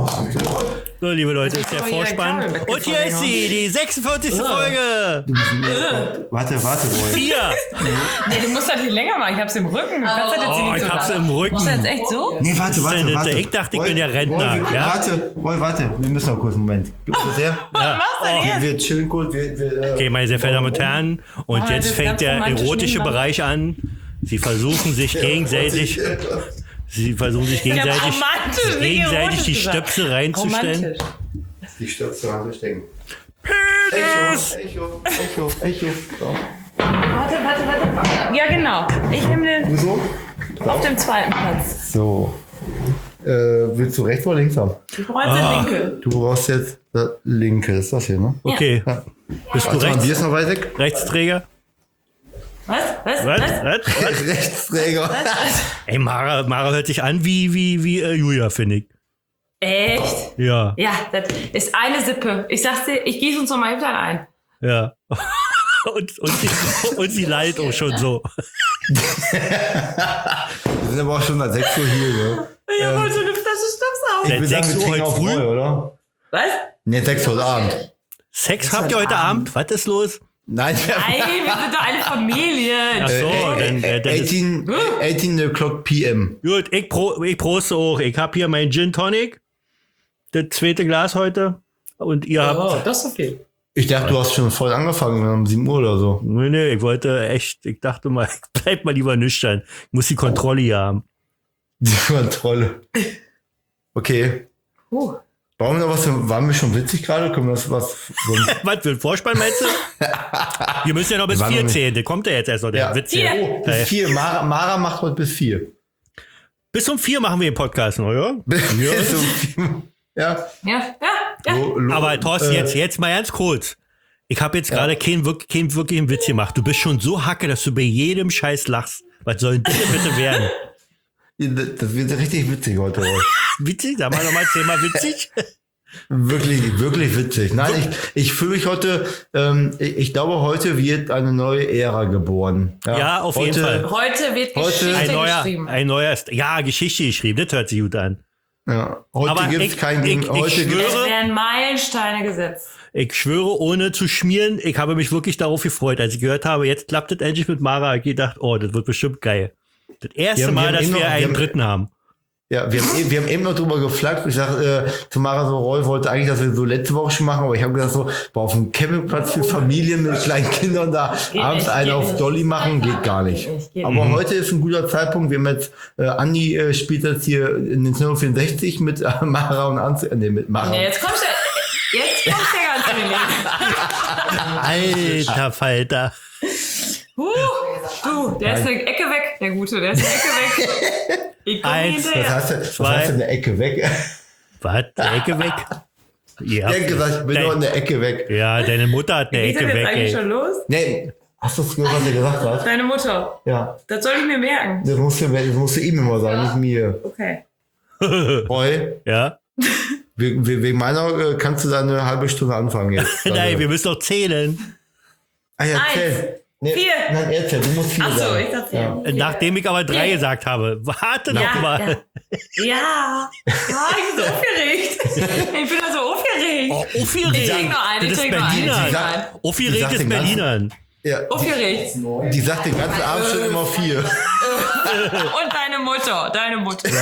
So, liebe Leute, ist der Vorspann. Und hier ist sie, die 46. Folge. Warte, Roy. 4. Nee, du musst halt nicht länger machen. Ich hab's im Rücken. Ich hab's im Rücken. Ist das jetzt echt so? Nee, warte. Ich dachte, ich bin der Rentner. Roy, Ja? Warte. Wir müssen noch kurz einen Moment. Gib uns das her. Was machst du denn jetzt? Wir chillen kurz. Okay, meine sehr verehrten Damen und Herren. Und Oh, jetzt das fängt ganz der romantisch erotische nebenan. Bereich an. Sie versuchen sich gegenseitig die romantisch, nicht die erotisch gesagt. Stöpsel reinzustellen. Romantisch. Die Stöpsel reinzustecken. Penis! Echo. So. Warte. Ja, genau. Ich nehme den So. auf dem zweiten Platz. So. Willst du rechts oder links haben? Ich brauche jetzt den linke. Du brauchst jetzt das linke. Das ist das hier, ne? Okay. Ja. Bist du Die ist noch weit weg. Rechtsträger? Was? Rechtsträger. Ey, Mara hört sich an wie Julia, finde ich. Echt? Ja. Ja, das ist eine Sippe. Ich sag's dir, ich gieße uns noch mal hinterher ein. Ja. und sie leidet auch schon so. Wir sind aber auch schon seit 6 Uhr hier, ne? Ich habe heute eine Flasche Schnaps auf. Seit 6 Uhr heute früh? Oder? Was? Ne, 6 Uhr Abend. Sex habt ihr heute Abend? Was ist los? Nein, Nein, wir sind doch eine Familie. Ach so, dann ist 18 o'clock p.m. gut. Ich proste auch. Ich hab hier mein Gin Tonic. Das zweite Glas heute. Und ihr habt... Oh, das ist okay. Ich dachte, du hast schon voll angefangen, um 7 Uhr oder so. Nee, ich dachte mal, ich bleib mal lieber nüchtern. Ich muss die Kontrolle hier haben. Die Kontrolle. Okay. Waren wir schon witzig gerade? Können wir das was... Was für ein Vorspann meinst du? Wir müssen ja noch bis 4 zählen. Der kommt ja jetzt erst noch, der Witz hier. Oh, bis 4. Mara macht heute bis 4. Bis um 4 machen wir den Podcast, oder? Bis um 4. Ja. Aber Thorsten, jetzt mal ganz kurz. Ich habe jetzt gerade keinen wirklichen Witz gemacht. Du bist schon so hacke, dass du bei jedem Scheiß lachst. Was soll denn das bitte werden? Das wird richtig witzig heute. Witzig? Sag mal nochmal 10-mal witzig. Wirklich witzig. Nein, ich fühle mich heute, ich glaube, heute wird eine neue Ära geboren. Ja, auf jeden Fall. Heute wird Geschichte geschrieben. Ein neuer, Geschichte geschrieben. Das hört sich gut an. Ja, heute gibt es kein Ding. Es werden Meilensteine gesetzt. Ich schwöre, ohne zu schmieren, ich habe mich wirklich darauf gefreut, als ich gehört habe, jetzt klappt das endlich mit Mara. Ich gedacht, oh, das wird bestimmt geil. Das erste Mal, dass wir einen Dritten haben. Ja, wir haben eben noch drüber geflaggt. Ich sag zu Mara so, Roy wollte eigentlich, dass wir so letzte Woche schon machen, aber ich habe gedacht so, auf dem Campingplatz für Familien mit kleinen Kindern da abends einen auf Dolly machen, geht gar nicht. Aber heute ist ein guter Zeitpunkt. Wir haben jetzt, Andi spielt jetzt hier in den 64 mit Mara und Anzi, mit Mara. Nee, jetzt kommst du ganz wenig. Alter Falter. Du, der ist eine Ecke weg, der Gute, der ist eine Ecke weg. Ich komme hinterher. Was heißt denn eine Ecke weg? Was? Eine Ecke weg? Ja. Er hat gesagt, ich bin nur in der Ecke weg. Ja, deine Mutter hat eine Geht Ecke das jetzt weg, eigentlich ey. schon los? Nee, hast du es gehört, was er gesagt hat? Deine Mutter. Ja. Das soll ich mir merken. Das musst du ihm immer sagen, nicht mir. Okay. Roy, Ja? wegen meiner kannst du da eine halbe Stunde anfangen jetzt. Nein, wir müssen doch zählen. Ah ja, 1, zähl. Nee, 4. Nein, erzähl, du musst 4 Achso, sagen. ich dachte Ja. Nachdem ich aber 3 gesagt habe. Warte doch mal. Ja, ich bin so aufgeregt. Ich bin da so aufgeregt. Oh, Ich aufgeregt. trink noch einen, Das ich ist trink noch einen. Berliner. Aufgeregt ist Berlinern. Ja, Aufgeregt. die sagt den ganzen Abend schon immer 4. Und deine Mutter.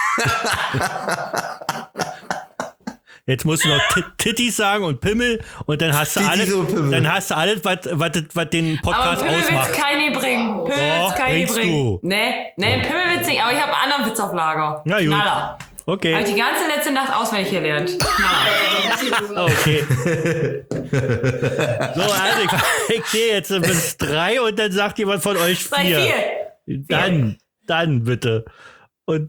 Jetzt musst du noch Tittis sagen und Pimmel und dann hast du Tittis alles, und Pimmel. dann hast du alles, was den Aber Podcast Pimmel ausmacht. wird's keine bringen. Pimmel wird's keine bringst bringen. du. Nee, Pimmel wird's nicht, aber ich habe einen anderen Witz auf Lager. Na gut. Knaller. Okay. Habe ich die ganze letzte Nacht auswendig gelernt. Knaller. Okay. So, also ich sehe jetzt bis 3 und dann sagt jemand von euch 4. 4. Dann bitte. Und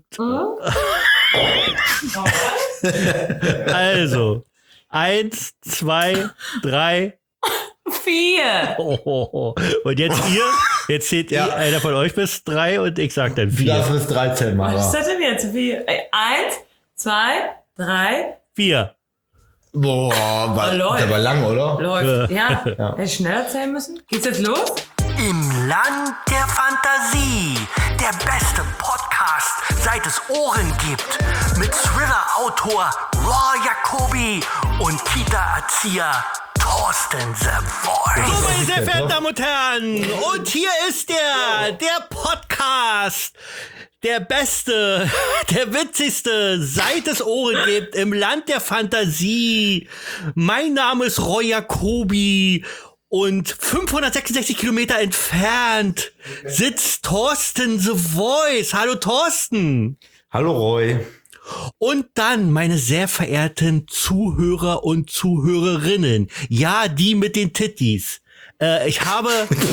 also 1, 2, 3, 4. Und jetzt jetzt zählt ihr einer von euch bis 3 und ich sag dann 4. Das ist 13, Mara. Was ist das denn jetzt? 4. 1, 2, 3. 4. Boah, läuft. ist aber lang, oder? Läuft. Ja. Hätte ich schneller zählen müssen? Geht's jetzt los? Im Land der Fantasie. Der beste Podcast, seit es Ohren gibt. Mit Thriller-Autor Roy Jacobi und Kita-Erzieher Thorsten The Voice. So, meine sehr verehrten Damen und Herren, und hier ist der Podcast, der beste, der witzigste, seit es Ohren gibt im Land der Fantasie. Mein Name ist Roy Jacobi und 566 Kilometer entfernt sitzt Thorsten The Voice. Hallo Thorsten. Hallo Roy. Und dann, meine sehr verehrten Zuhörer und Zuhörerinnen, ja, die mit den Tittis. Ich habe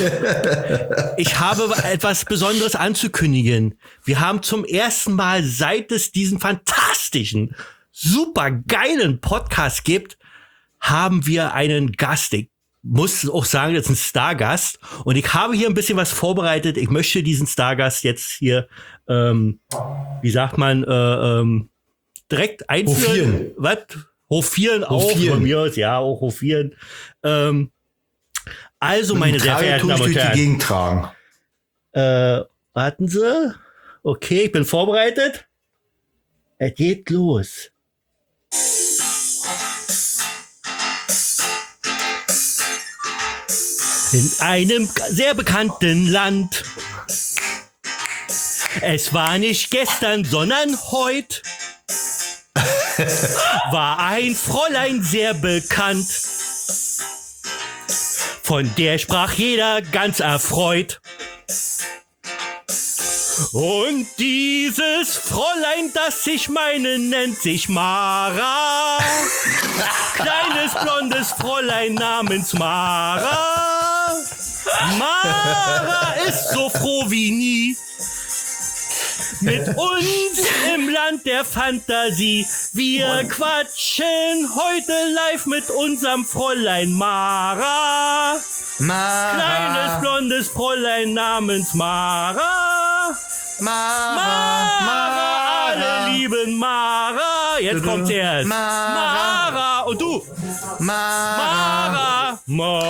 etwas Besonderes anzukündigen. Wir haben zum ersten Mal, seit es diesen fantastischen, super geilen Podcast gibt, haben wir einen Gast. Ich muss auch sagen, das ist ein Stargast. Und ich habe hier ein bisschen was vorbereitet. Ich möchte diesen Stargast jetzt hier, wie sagt man, direkt einführen. Was? Hofieren auch. Von mir aus, ja, auch hofieren. Also, meine sehr verehrten Damen und Herren. Die Gegend tragen. Warten Sie. Okay, ich bin vorbereitet. Es geht los. In einem sehr bekannten Land. Es war nicht gestern, sondern heute. War ein Fräulein sehr bekannt. Von der sprach jeder ganz erfreut. Und dieses Fräulein, das ich meine, nennt sich Mara. Kleines blondes Fräulein namens Mara. Mara ist so froh wie nie. Mit uns im Land der Fantasie. Wir quatschen heute live mit unserem Fräulein Mara. Kleines blondes Fräulein namens Mara. Mara, alle lieben Mara. Jetzt kommt's erst. Mara. Und du? Mara.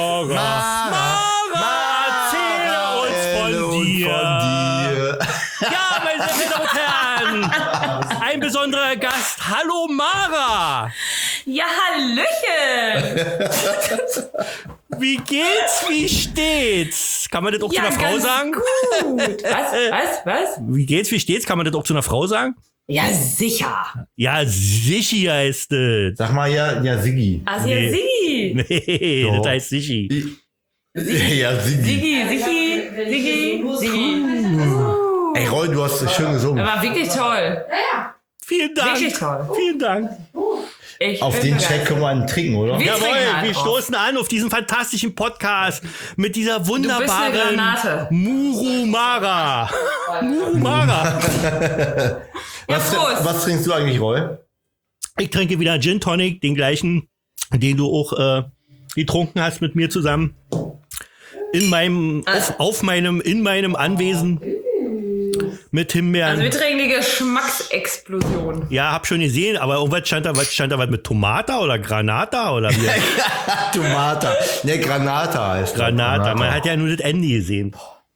Erzähle uns von dir. Ja, meine sehr verehrten Damen und Herren, ein besonderer Gast. Hallo Mara. Ja, Hallöchen. Wie geht's? Wie steht's? Kann man das auch zu einer Frau ganz sagen? Gut. Was? Wie geht's? Wie steht's? Kann man das auch zu einer Frau sagen? Ja, sicher. Ja, sicher ist es. Sag mal ja, Siggi. Also ja, Siggi. Nee, Doch. das heißt Siggi. Ja, Siggi. Siggi. Ey, Roy, du hast schön gesungen. War wirklich toll. Vielen Dank. Wirklich toll. Vielen Dank. Ich Auf bin den Check können wir einen trinken, oder? Wir Jawohl, trinken halt wir drauf. stoßen an auf diesen fantastischen Podcast mit dieser bist eine wunderbaren Granate. Murumara. Murumara. Ja, Prost. Was trinkst du eigentlich, Roy? Ich trinke wieder Gin Tonic, den gleichen, den du auch getrunken hast mit mir zusammen. In meinem Anwesen. Mit Himbeeren. Also wir trinken die Geschmacksexplosion. Ja, hab schon gesehen, aber irgendwas stand da was mit Tomata oder Granata oder wie? Tomata. Ne, Granata heißt das. Granata. Man hat ja nur das Ende gesehen.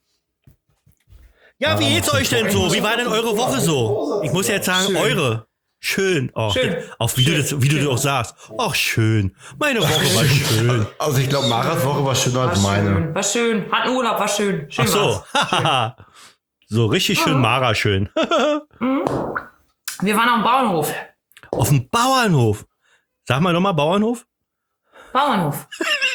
Ja, wie geht's euch denn so? Wie war denn eure Woche so? Ich muss jetzt sagen, eure. Schön. Oh, Schön. Auch wie du das auch sagst. Ach, schön. Meine Woche war schön. Also ich glaube, Maras Woche war schöner als meine. War schön. Hatten Urlaub, war schön. Schön Ach so. war's. So richtig schön Mara schön. Wir waren am Bauernhof. Auf dem Bauernhof. Sag mal nochmal Bauernhof. Bauernhof.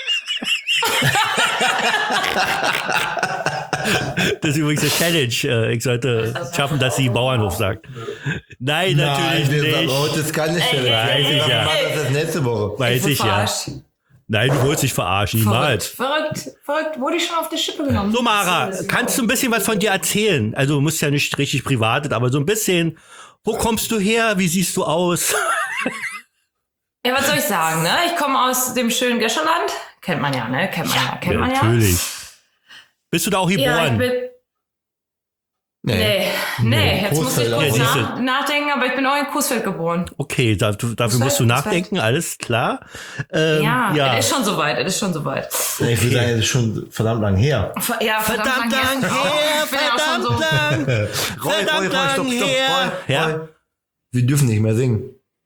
Das ist übrigens eine Challenge. Ich sollte schaffen, dass sie Bauernhof sagt. Nein, natürlich nicht. Heute ist keine Stelle. Weiß ich ja. Das ist nächste Woche. Weiß ich ja. Verarscht. Nein, du wolltest dich verarschen, niemals. Verrückt. Wurde ich schon auf die Schippe genommen. So, Mara, kannst du ein bisschen was von dir erzählen? Also, du musst ja nicht richtig privat, aber so ein bisschen. Wo kommst du her? Wie siehst du aus? Ja, was soll ich sagen, ne? Ich komme aus dem schönen Gescherland. Kennt man ja, ne? Kennt man ja. Natürlich. Bist du da auch Ja, ich geboren? bin... Nee, jetzt muss ich kurz Ja, siehst du. nachdenken, aber ich bin auch in Coesfeld geboren. Okay, dafür musst du nachdenken, alles klar. Ja, es ist schon soweit. Ich würde sagen, das ist schon verdammt lang her. Ja, Verdammt lang her, verdammt lang. Roy, Verdammt lang stopp, her. Roy. Ja. Wir dürfen nicht mehr singen.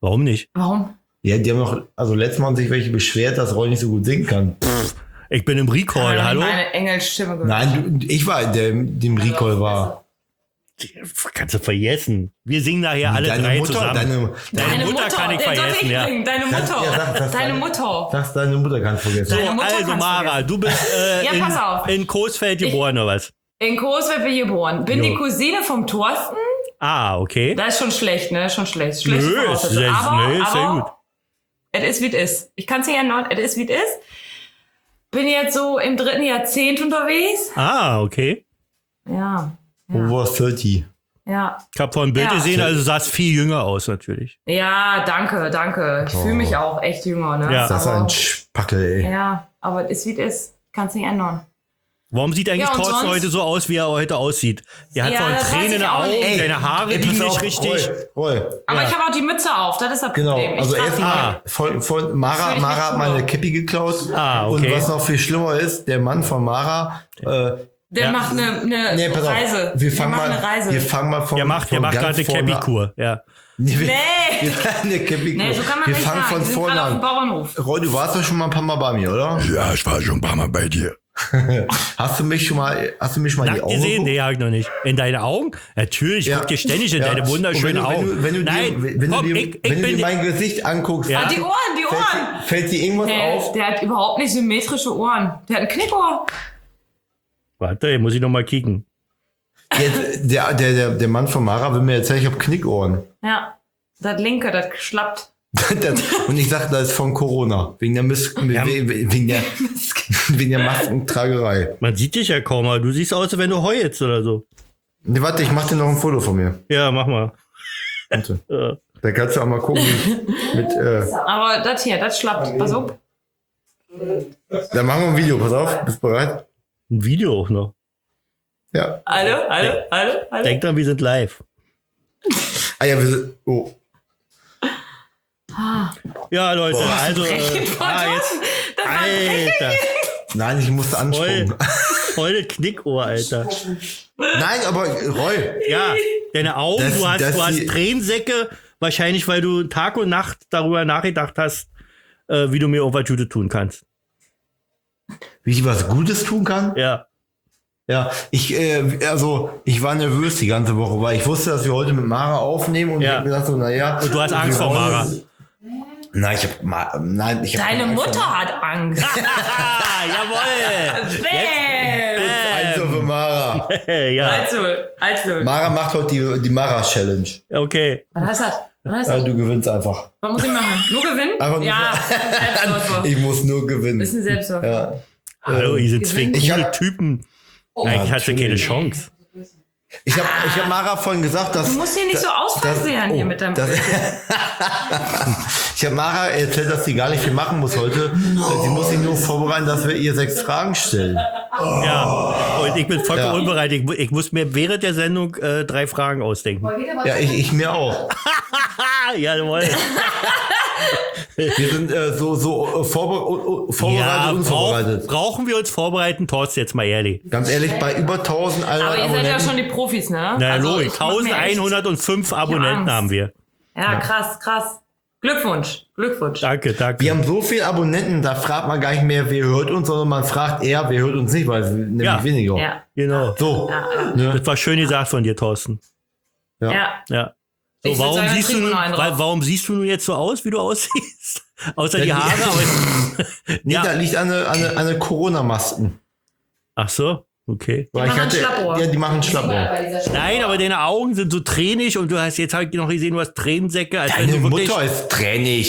Warum nicht? Warum? Ja, die haben noch, also letztes Mal haben sich welche beschwert, dass Roy nicht so gut singen kann. Ich bin im Recall, hallo? Meine Engelsstimme gehört. Nein, ich war, der dem Recall war. Kannst du vergessen. Wir singen nachher alle Deine drei Mutter, zusammen. deine Mutter kann ich vergessen, ja. Deine Mutter. Deine Mutter. Sag's, deine Mutter kannst vergessen. So, Deine Mutter also kannst Mara, vergessen. du bist Ja, pass auf. in Coesfeld geboren, oder was? In Coesfeld bin ich geboren. Bin die Cousine vom Thorsten. Ah, okay. Das ist schon schlecht, ne? Schon schlecht. Schlechte Nö, Voraussetzung. ist sehr gut. Aber es ist, wie es ist. Ich kann es nicht ändern. Es ist, wie es ist. Bin jetzt so im 3. Jahrzehnt unterwegs. Ah, okay. Ja. Over 30. Ja. Ich habe vorhin ein Bild Ja. gesehen, also sahst viel jünger aus natürlich. Ja, danke. Ich fühle mich auch echt jünger, ne? Ja. Das ist ein Spackel, ey. Ja, aber es ist, wie es ist. Kann es nicht ändern. Warum sieht eigentlich Ja, und Thorsten sonst? heute so aus, wie er heute aussieht? Der hat Ja, so das weiß Tränen in ich den auch Augen, nicht. seine Haare Ey, liegen pass auf, nicht richtig. Roy. Aber Ja. ich habe auch die Mütze auf, das ist das Genau, Problem. also Ich trage erstmal von Mara Fühl ich hat mich meine wohl. Cappy geklaut. Ah, okay. Und was noch viel schlimmer ist, der Mann von Mara, der Ja. macht eine nee, pass Reise. auf, wir fangen macht eine mal, Reise. wir fangen mal von, Der macht von gerade ganz eine vorne- Cappy-Kur. Ja. Nee, wir, Nee. eine Cappy-Kur. Nee, so kann man wir nicht fangen sagen. von Die sind vorne gerade auf dem an. Bauernhof. Roy, du warst doch schon mal ein paar Mal bei mir, oder? Ja, ich war schon ein paar Mal bei dir. Hast du mich schon mal in die Nackt Augen gesehen? geguckt? Nee, hab ich noch nicht. In deine Augen? Natürlich, ich Ja. guck dir ständig in Ja. deine wunderschönen Und Augen. wenn du Nein, dir, komm, wenn ich du bin dir mein Gesicht anguckst, Ja. Ah, die Ohren. fällt dir irgendwas auf? Der hat überhaupt nicht symmetrische Ohren. Der hat ein Knickohr. Warte, hier muss ich noch mal kicken. Jetzt, der Mann von Mara will mir erzählen, ich habe Knickohren. Ja. Das linke, das schlappt. Und ich sag, das ist von Corona. Wegen der wegen der Maskentragerei. Man sieht dich ja kaum, aber du siehst aus, als wenn du heulst oder so. Nee, warte, ich mach dir noch ein Foto von mir. Ja, mach mal. Warte. Da kannst du auch mal gucken. Aber das hier, das schlappt. Pass auf. Da machen wir ein Video, pass auf. Bist du bereit? Ein Video auch noch. Ja. Hallo. Denk dran, wir sind live. Ah ja, wir sind. Oh. Ja, Leute, also. Das war Alter, Nein, ich musste anspucken. voll Knickohr, Alter. Nein, aber Roy. Ja, deine Augen, Das- du das hast die- Tränensäcke, wahrscheinlich, weil du Tag und Nacht darüber nachgedacht hast, wie du mir irgendwas Gutes tun kannst. Wie ich was Gutes tun kann? Ja. Ja, ich war nervös die ganze Woche, weil ich wusste, dass wir heute mit Mara aufnehmen und Ja. ich hab gedacht so, naja. Und du hast Angst vor Mara. Nein, ich hab Deine keine Angst vor Mutter hat Angst. Ah, jawohl. Bäm. Also für Mara. Ja, Also. Mara macht heute die Mara-Challenge. okay. Was heißt das? Ja, du gewinnst einfach. Was muss ich machen? Nur gewinnen? Einfach nur- Ja, Selbstläufer. Ich muss nur gewinnen. Ist ein Selbstläufer. Ja. Hallo, ihr sind zwei Ich coole hab- Typen. Eigentlich hast du keine natürlich. Chance. Ich hab Mara vorhin gesagt, dass. Du musst hier nicht so ausfallen hier mit deinem Ich habe Mara erzählt, dass sie gar nicht viel machen muss heute. Sie muss sich nur vorbereiten, dass wir ihr 6 Fragen stellen. Ja, und ich bin vollkommen Ja. unbereit. Ich muss mir während der Sendung 3 Fragen ausdenken. Ja, ich mir auch. Ah, jawohl. Wir sind vorbereitet und unvorbereitet. brauchen wir uns vorbereiten, Thorsten, jetzt mal ehrlich. Ganz ehrlich, bei über 1100 Aber ihr seid ja Abonnenten. schon die Profis, ne? Na, Also, logisch. ich mach mir echt- 1105 Abonnenten Angst. haben wir. Ja, krass. Glückwunsch. Danke. Wir haben so viele Abonnenten, da fragt man gar nicht mehr, wer hört uns, sondern man fragt eher, wer hört uns nicht, weil es nämlich Ja. weniger. Ja. Genau. So. Ja. Ne? Das war schön gesagt von dir, Thorsten. Ja. Ja. So, Ich würd warum, sagen, siehst du trinken nun, wir noch einen drauf. warum siehst du nun jetzt so aus, wie du aussiehst? Außer die Ja, Haare. Aber Nee, da ja. liegt eine Corona-Masken. Ach so, okay. Weil machen Schlappohr. Ja, die machen Schlappohr. Nein, aber deine Augen sind so tränig und du hast jetzt halt noch gesehen, du hast Tränensäcke. Als wenn Deine du wirklich, Mutter ist tränig.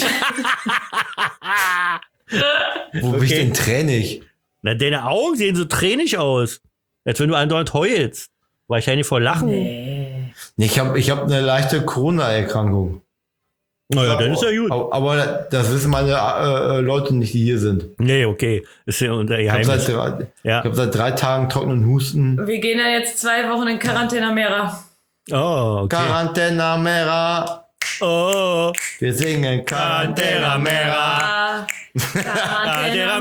Wo bin ich denn tränig? Na, deine Augen sehen so tränig aus. Als wenn du andauernd heulst. Wahrscheinlich vor Lachen. Nee, ich hab eine leichte Corona-Erkrankung. Naja, dann ist ja gut. Aber das wissen meine Leute nicht, die hier sind. Nee, okay. Ist ja unser Ich Geheimnis. Ja. habe seit 3 Tagen trockenen Husten. Wir gehen ja jetzt 2 Wochen in Quarantäne Mera. Oh, okay. Quarantäna Mera. Oh, Wir singen Quarantäna Mera. Quarantäne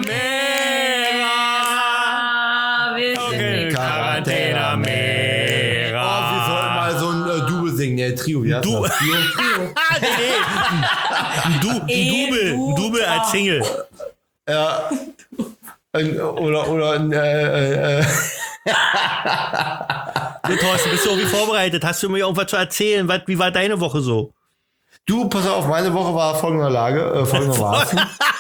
Mera. Wir Okay, sind Quarantäna Oh, wir sollten Mera. mal so ein Double singen. singen, Trio, ja. Du. Ein Double als Single. Ja. Oder Du, Thorsten, bist du irgendwie vorbereitet? Hast du mir irgendwas zu erzählen? Wie war deine Woche so? Du, pass auf, meine Woche war folgendermaßen.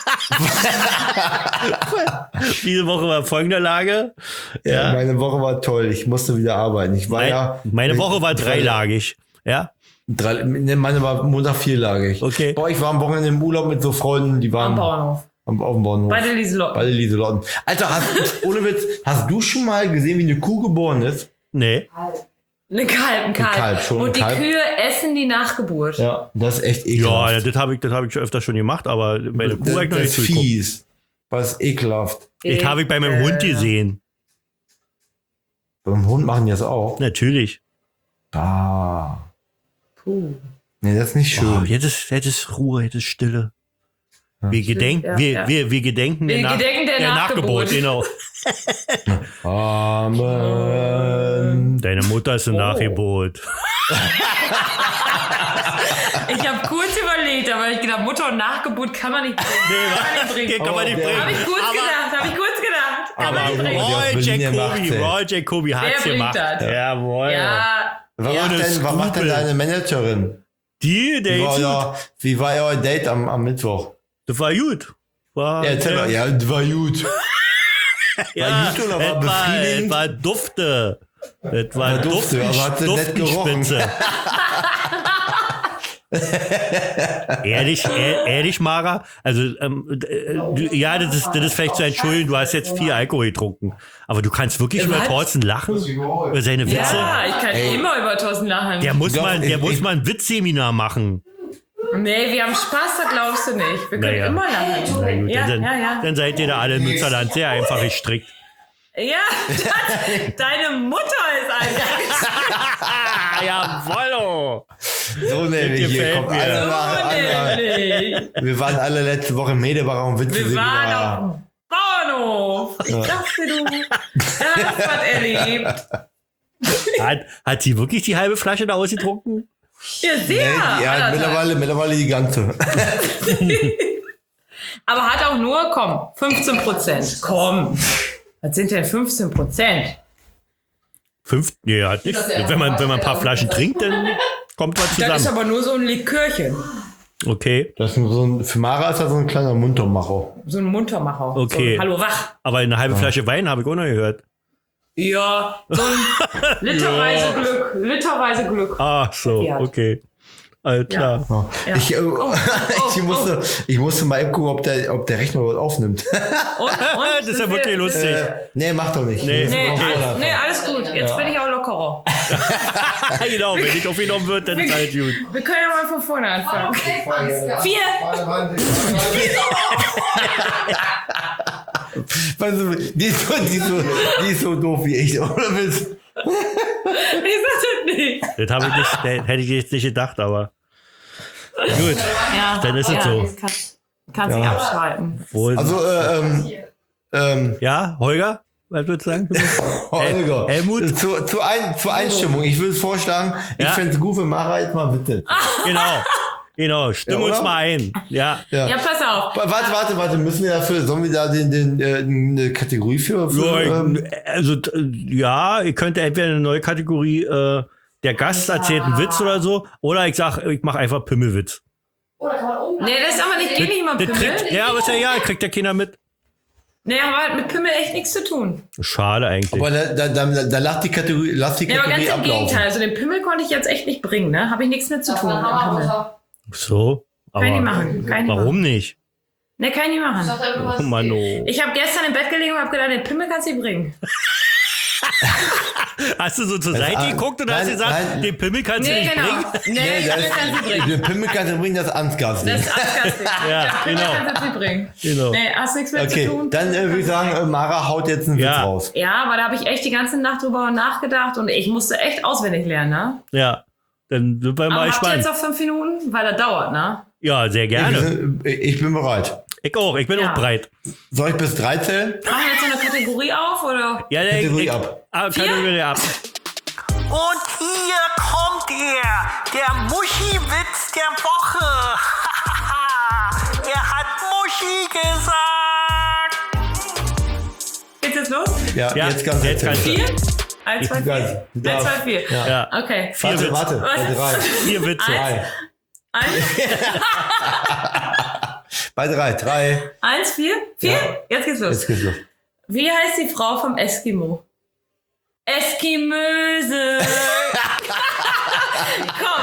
Diese Woche war folgenderlage. Ja. Meine Woche war toll. Ich musste wieder arbeiten. Ich war Meine Woche war dreilagig. Ja. Meine war Montag vierlagig. Okay. Boah, ich war am Wochenende im Urlaub mit so Freunden, die waren Am Bauernhof. auf dem Bauernhof. Bei den Lieselotten. Alter, ohne Witz, hast du schon mal gesehen, wie eine Kuh geboren ist? Nee. Ein Kalb. Schon Und ein die Kalb. Kühe essen die Nachgeburt. Ja, das ist echt ekelhaft. Ja, das hab ich schon öfter schon gemacht, aber meine Kuh hab ich noch nicht das ist zugeguckt. fies. Was ist ekelhaft. Das habe ich bei meinem Hund gesehen. Beim Hund machen die das auch. Natürlich. Ah. Puh. Nee, das ist nicht schön. Oh, jetzt ist Ruhe, jetzt ist Stille. Wir gedenken, ja. wir gedenken Wir gedenken der Nachgeburt. Genau. Amen. Deine Mutter ist eine Nachgeburt. Ich habe kurz überlegt, aber ich gedacht, Mutter und Nachgeburt kann man nicht bringen. Kann man nicht bringen. Habe ich kurz gedacht. Kann man nicht bringen. Roy Jacobi hat's Wer bringt gemacht. das? Jawohl. Ja, Was macht denn deine Managerin? Die, der jetzt Wie war euer Date am Mittwoch? das war gut. Ja, erzähl mal. Ja, das war gut. Ja, gut oder war es befriedigend? war dufte. Es war dufte, aber hat sie nett gerochen. Duftspitze. Ehrlich, Mara, also ja, das ist vielleicht zu entschuldigen, du hast jetzt viel Alkohol getrunken, aber du kannst wirklich über Thorsten lachen, über seine Witze. ja, ich kann immer über Thorsten lachen. Der muss Doch, mal ein Witzseminar machen. Nee, wir haben Spaß, da glaubst du nicht. Wir können Naja. immer lachen. Ja. Dann seid ihr da alle im Münsterland sehr einfach gestrickt. Ja, deine Mutter ist Jawollo! So nämlich, hier gefällt kommt mir. einer nach anderen. nämlich. Wir waren alle letzte Woche im Medebach und Witze. Wir waren auf dem Bauernhof. Ich dachte, du hast was erlebt. Hat sie wirklich die halbe Flasche da ausgetrunken? Ja, sehr. Ja, Anderthalb. mittlerweile die ganze. Aber hat auch nur, 15%. Komm. Was sind denn 15%? Nee, hat nicht. Wenn man ein paar Flaschen trinkt, dann kommt was Das ist zusammen. aber nur so ein Likörchen. Okay. Das ist für Mara ist das so ein kleiner Muntermacher. So ein Muntermacher. Okay. So ein Hallo wach. Aber eine halbe Flasche Wein habe ich auch noch gehört. Ja, so ein literweise Glück. Ach so, Ja. okay. Alles klar. Ja. Ich musste mal eben gucken, ob der Rechner überhaupt aufnimmt. Und? Das ist ja wirklich lustig. Nee, mach doch nicht. Nee. Nee, alles gut. Jetzt bin ich auch lockerer. Genau, wenn nicht aufgenommen wird, dann ist alles gut. Wir können ja mal von vorne anfangen. 4. Weißt du, die ist so doof wie ich, oder willst? Ich sag das nicht. Das habe ich nicht, hätte ich jetzt nicht gedacht, aber gut. Ja, Dann ist es so. Kannst dich abschalten. Wohl. Also, Ja, Holger, was würdest du sagen? Holger, Helmut? zur Einstimmung. Ich würde vorschlagen, ich Ja. fände es gut, wenn Mara jetzt mal bitte. Genau, stimm Ja, uns oder? mal ein. Ja. Ja, pass auf. Warte, müssen wir dafür, sollen wir da eine Kategorie für Ja, ihr könnt entweder eine neue Kategorie, der Gast erzählt einen Witz oder so, oder ich sag, ich mache einfach Pimmelwitz. Nee, das ist aber nicht, geht nicht mal Das Pimmel. ja, aber ist ja egal, kriegt ja keiner mit. Nee, aber hat mit Pimmel echt nichts zu tun. Schade eigentlich. aber da lass die Kategorie Nee, aber ganz Kategorie im ablaufen. Gegenteil. Also den Pimmel konnte ich jetzt echt nicht bringen, ne? Habe ich nichts mit zu tun mit dem Pimmel. So, aber Kann ich machen. warum nicht? Ne, kann ich nicht machen. Oh Mann, oh. Ich habe gestern im Bett gelegen und habe gedacht, den Pimmel kannst du nicht bringen. Hast du so zur Seite geguckt und hast nein, gesagt, nein. den Pimmel kannst du Nee, nicht genau. bringen? Nee, den Pimmel kannst du nicht bringen. Den Pimmel kannst du bringen, das Ansgarsding. Das ist abgastig. Ja, Den Pimmel genau. kannst du nicht bringen. Genau. Nee, hast nichts mehr zu Okay, tun. dann würde ich sagen, Mara haut jetzt einen Witz Ja. raus. Ja, aber da habe ich echt die ganze Nacht drüber nachgedacht und ich musste echt auswendig lernen, ne? Ja, dann sind wir mal Aber habt ihr gespannt. jetzt noch 5 Minuten? Weil das dauert, ne? Ja, sehr gerne. Ich bin bereit. Ich auch, ich bin Ja. auch breit. Soll ich bis 3 zählen? Machen wir jetzt so eine Kategorie auf, oder? Ja, Kategorie ab. Kategorie ab. Und hier kommt der Muschi-Witz der Woche. Er hat Muschi gesagt. Geht's jetzt los? Ja, jetzt ganz jetzt kannst du. 4? 1, 2, 4. 1, 2, 4. Ja. Okay. Warte, bei 3. 4 Witze. 3. 1, 4? 4? Ja. Jetzt geht's los. Jetzt geht's los. Wie heißt die Frau vom Eskimo? Eskimöse. Komm.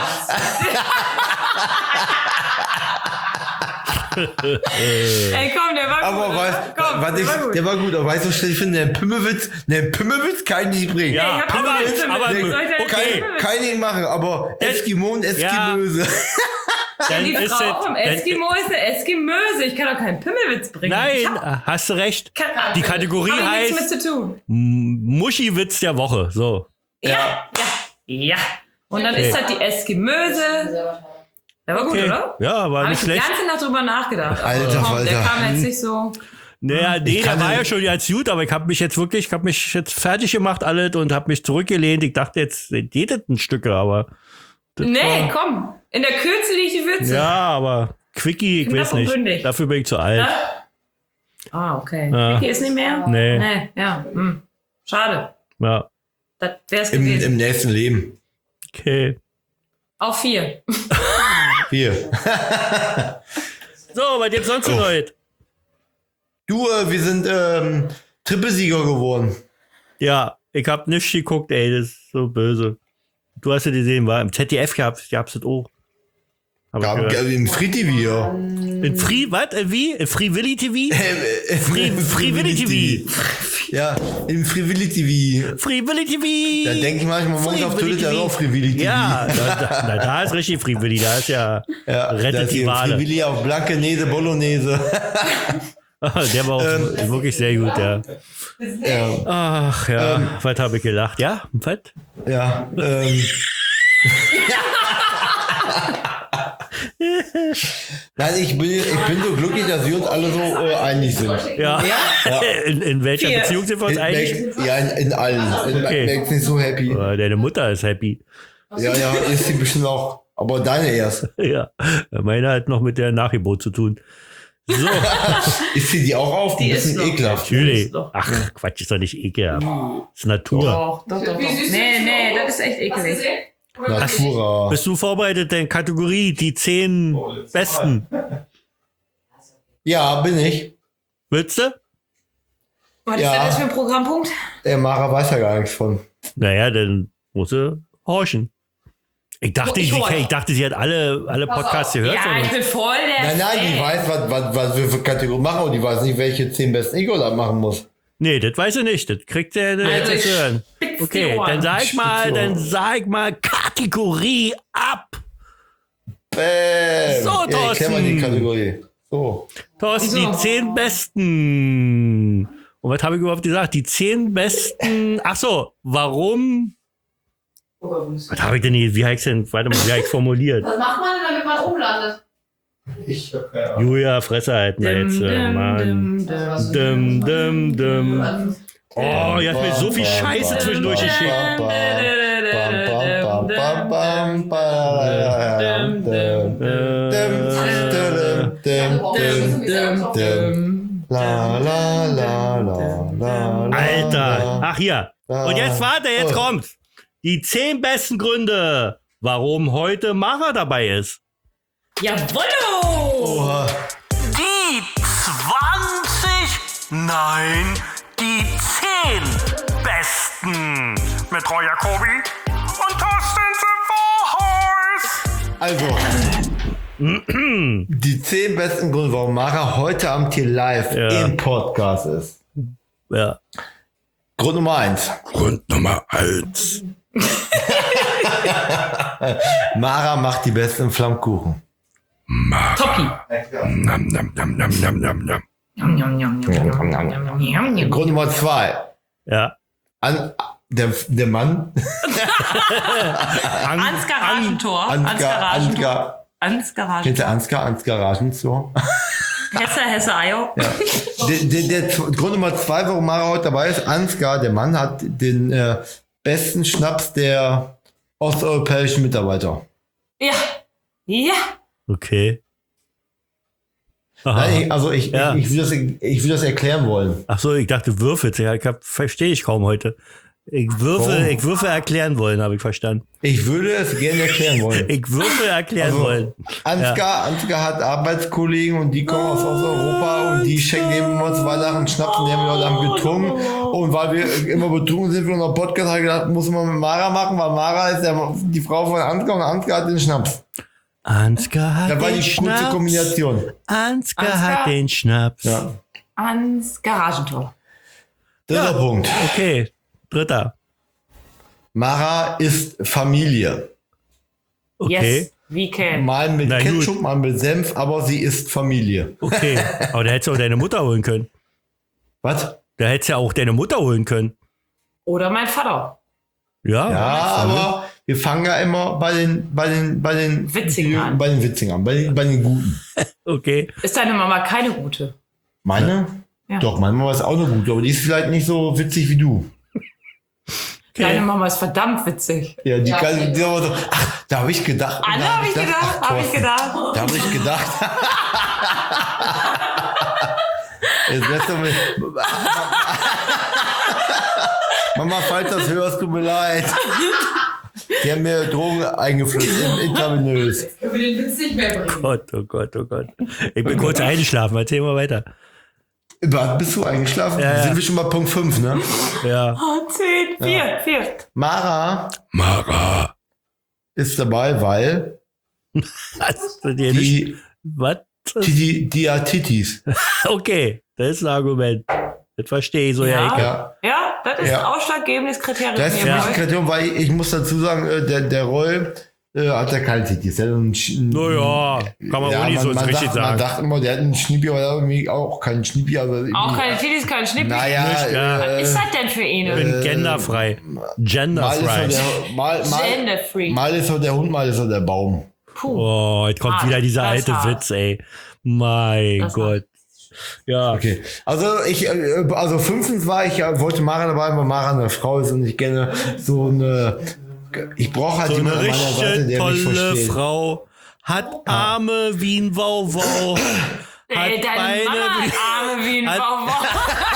Ey, komm, der war gut. Aber der war gut, aber weißt du, was ich finde, den Pimmelwitz kann ich nicht bringen. Ja, ich hab aber Pimmelwitz, aber okay. Kann ich nicht machen, aber Eskimo und Eskimöse. Dann Die ist Frau es- vom Eskimo ist eine Eskimöse. Ich kann doch keinen Pimmelwitz bringen. Nein, hast du recht. Die Kategorie Hab ich nichts heißt mit zu tun. Muschi-Witz der Woche. So. Ja. Und dann ist halt die Eskimöse. Der war gut, Okay. oder? Ja, war Habe nicht ich die schlecht. ganze Nacht drüber nachgedacht. Alter Komm, der Falter. kam jetzt nicht so. Naja, nee, kann der war nicht- ja schon ganz gut, aber ich habe mich jetzt fertig gemacht alles und habe mich zurückgelehnt. Ich dachte, jetzt geht das ein Stück, aber Nee, komm. In der Kürze liegt die Würze. ja, aber Quickie, ich Knapp weiß und nicht. bündig. Dafür bin ich zu alt. Ah, okay. Ja. Vicky ist nicht mehr? Nee. Ja. Schade. Ja, Das wär's gewesen. Im nächsten Leben. okay. Auf 4. Hier. So, was jetzt sonst noch heute? Du, wir sind Trippelsieger geworden. Ja, ich hab nichts geguckt, ey, das ist so böse. Du hast ja gesehen, war im ZDF gab's das auch. Hab ich gehört. Im Free TV, ja. In Free, was? Wie? In Free Willy TV? Free Willy TV. Ja, im Free Willy TV. Free Willy TV. Da denke ich manchmal, morgens auf Free Willy Toilette, TV. auch Free Willy TV. Ja, da ist richtig Free Willy, da ist ja, Ja, rettet das die hier Wale. Free Willy auf Blankenese, Bolognese. Der war auch wirklich sehr gut, ja. Ja, Ach ja, was habe ich gelacht? Ja, was? ja. Nein, ich bin so glücklich, dass wir uns alle so einig sind. Ja. In welcher Vier. Beziehung sind wir uns eigentlich? Ja, in allen. Okay. Max ist nicht so happy. Deine Mutter ist happy. Ja, ist sie bestimmt auch. Aber deine erst. Ja, meine hat noch mit der Nachgebot zu tun. So, Ist sie die auch auf? Die Ein ist bisschen noch. ekelhaft. natürlich. doch. Ach, Quatsch, ist doch nicht ekelhaft. Ist Natur. Doch. Nee, das ist echt ekelig. Natura. Bist du vorbereitet, denn Kategorie, die 10 Besten? Ja, bin ich. Willst du? Was ist Ja. denn das für ein Programmpunkt? Der Mara weiß ja gar nichts von. Naja, dann musst du horchen. Ich dachte, Ich horch. ich dachte, sie hat alle Podcasts gehört von Ja, ich uns. bin voll der Nein, die Fan. weiß, was wir für Kategorien machen, aber die weiß nicht, welche 10 besten Urlaub machen muss. Nee, das weiß ich nicht. Das kriegt er Also jetzt ich zu hören. spitz die Okay, Ohren. dann sag mal Kategorie ab. Bäm. So, Ja, ich kenn mal die Thorsten. Kategorie. So. Thorsten, die 10 Besten. Und was habe ich überhaupt gesagt? Die 10 Besten. Ach so, warum? Was habe ich denn hier? Wie habe ich denn? Warte mal, wie habe ich formuliert? Was macht man denn, damit man oben landet? Julia, Fresse halten wir jetzt. Mann. Dim. Oh, ihr habt mir so viel Scheiße zwischendurch geschickt. Alter. Ach hier. Und jetzt warte, jetzt kommt's. Die 10 besten Gründe, warum heute Mara dabei ist. Jawollo! Die 20, nein, die 10 Besten mit Roy Jacobi und Thorsten Sevorhorst. Also, die 10 besten Gründe, warum Mara heute Abend hier live Ja. im Podcast ist. Ja. Grund Nummer 1. Grund Nummer 1. Mara macht die besten Flammkuchen. Toppi. Nam, nam, nam, nam, nam, nam, nam. Grund Nummer 2. Ja. Der Mann. Ans Garagentor. Ans Garagentor. Ans Garagentor. Kennst du Ansgar? Ans Garagentor? Hesse, Ayo. Ja. Der Grund Nummer 2, warum Mara heute dabei ist, Ansgar, der Mann, hat den besten Schnaps, der osteuropäischen Mitarbeiter. Ja. Ja. Okay. Aha. Nein, ich will das erklären wollen. Ach so, ich dachte würfelst. Ja, verstehe ich kaum heute. Ich würfe erklären wollen, habe ich verstanden. Ich würde es gerne erklären wollen. Ich würfe erklären wollen. Ansgar hat Arbeitskollegen und die kommen aus Osteuropa und die schenken dem immer zu Weihnachten Schnaps und die haben wir dann getrunken. Und weil wir immer betrunken sind für unseren Podcast, habe ich gedacht, muss man mit Mara machen, weil Mara ist die Frau von Ansgar und Ansgar hat den Schnaps. Ansgar hat Das war den die Schnaps. kurze Kombination. Ansgar hat den Schnaps. Ja. Ans Garagentor. Dritter Punkt. Okay, dritter. Mara ist Familie. Okay, Yes, we can. Mal mit Na gut. Ketchup, mal mit Senf, aber sie ist Familie. okay. Aber da hättest du auch deine Mutter holen können. Was? Da hättest du ja auch deine Mutter holen können. Oder mein Vater. Ja, Ja, aber wir fangen ja immer bei den Witzigen an. Bei den Witzigen an, bei den Guten. okay. Ist deine Mama keine gute? Meine? Ja. Doch, meine Mama ist auch eine gute, aber die ist vielleicht nicht so witzig wie du. Deine Mama ist verdammt witzig. Ja, die kann, die aber so, ach, da habe ich gedacht. Anne, habe ich gedacht, ach, habe ich Thorsten, gedacht. Da habe ich gedacht. Jetzt lässt du mich. Mama, falls das hörst, tut mir leid. Die haben mir Drogen eingeflößt, intravenös. Können wir den Witz nicht mehr bringen? Gott, oh Gott, oh Gott. Ich bin kurz eingeschlafen. Erzähl mal weiter. Bist du eingeschlafen? Ja. Sind wir schon bei Punkt 5, ne? Ja. 10, 4. Mara Mara. ist dabei, weil Hast du dir nicht. die Was? Diatitis. Okay, das ist ein Argument. Das verstehe ich so, ja. Ja. Ja. Ja, das ist Ja. ein ausschlaggebendes Kriterium. Das ist für hier mich bei ein euch. Kriterium, weil ich muss dazu sagen, der Roy hat ja keine Titis. Der hat Naja, kann man auch nicht so richtig Man sagen. dachte immer, der hat einen Schnippi, aber der hat irgendwie auch keinen Schnippi. Also Auch keine Titis, kein Schnippi. Naja, ja. Was ist das denn für Ich eine? bin genderfrei. mal Genderfrei. ist so Genderfree. mal ist so der Hund, mal ist so der Baum. Puh. Oh, jetzt kommt Hart. wieder dieser Das alte ist hart. Witz, ey. Mein Das ist Gott. Ja. Okay. Also fünftens wollte Mara dabei, weil Mara eine Frau ist und ich gerne so eine. Ich brauche halt So eine jemanden an meiner Seite, richtig der mich tolle versteht. Frau. Hat Arme wie ein Wauwau. Ey, deine Mama hat Arme wie ein hat- Wauwau.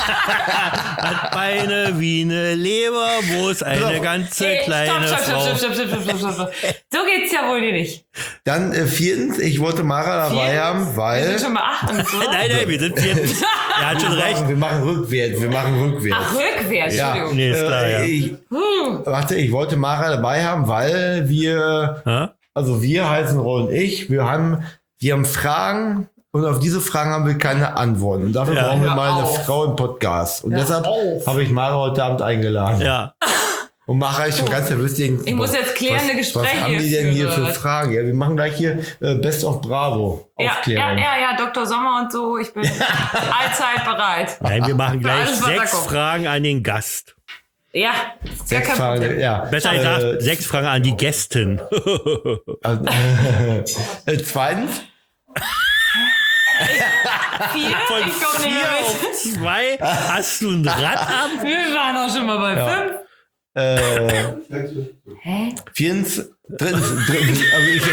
Hat Beine wie eine Leber, wo ist eine ganze Ey, kleine Frau. Stopp. So geht's ja wohl nicht. Dann viertens, ich wollte Mara dabei haben, Wir weil. sind schon bei 8 und so. Nein, wir sind viertens. Er hat schon recht. Wir machen rückwärts. Ach, rückwärts, Ja. Entschuldigung. Nee, ist klar, ja. Ich wollte Mara dabei haben, weil wir, Hä? also wir heißen Roy und ich, wir haben Fragen und auf diese Fragen haben wir keine Antworten. Und dafür Ja. brauchen wir Hör mal eine auf. Frau im Podcast. Und deshalb habe ich Mara heute Abend eingeladen. Ja. Und Mara ist schon ganz nervös. Ich muss jetzt klärende Gespräche Was haben die denn hier für führen. Fragen? Ja, wir machen gleich hier Best of Bravo Aufklärung. Ja, Dr. Sommer und so. Ich bin allzeit bereit. Nein, wir machen gleich Alles, was da 6 kommt. Fragen an den Gast. Ja, gar 6 kein Fragen, Problem. ja. Besser gesagt, 6 Fragen an die Gästin. Zweitens, 4? Von Ich komm nicht 4 mehr auf mit. 2 hast du ein Rad ab. Wir waren auch schon mal bei 5. Hä? drittens, also ich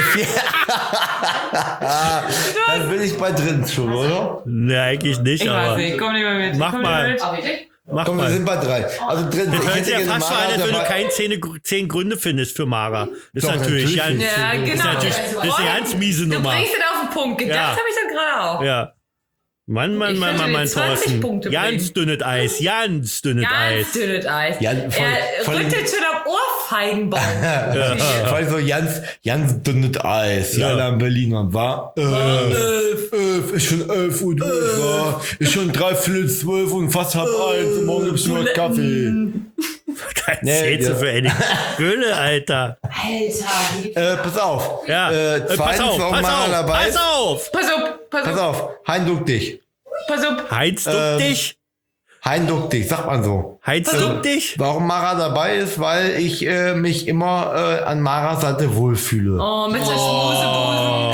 dann bin ich bei drittens schon, oder? Ne, eigentlich nicht, Ich weiß aber nicht, komm nicht mehr mit. Mach Komm nicht mal. mehr mit. Ach, wirklich? mach Komm, wir mal. sind bei 3. Also drittens, Das ich hört hätte sich ja gerne fast so an, Mara als wenn du dabei. keine 10 Gründe findest für Mara. Das ist Doch, natürlich natürlich. ganz, Ja, genau. das ist natürlich, das ist eine ganz miese Du Nummer. bringst es auf den Punkt. Gedacht Ja. habe ich dann gerade auch. Ja. Mann, Ich könnte dir 20 Thorsten. Punkte Ganz dünnes Eis, ganz dünnes Eis. Ganz dünnes Eis. Ja, Er voll- rückt jetzt schon am Ohrfeigenbaum. Vor allem so ganz dünnes Eis. Ja, da in Berlin und war 11, ist schon 11 Uhr durch, war. Ist schon 3:45 und fast 1:30 und morgen gibt's nur Kaffee. Kein Nee, Zählst du ja. für eine Gülle, Alter. Alter. Pass auf. Ja. Zweitens, warum Mara dabei ist. pass auf. Pass auf. Hein, duck dich. Pass auf. Heinz, duck dich. Hein, duck dich, sagt man so. Heinz, duck dich. Warum Mara dabei ist, weil ich mich immer an Maras Seite wohlfühle. Oh, mit der Schmusebusen.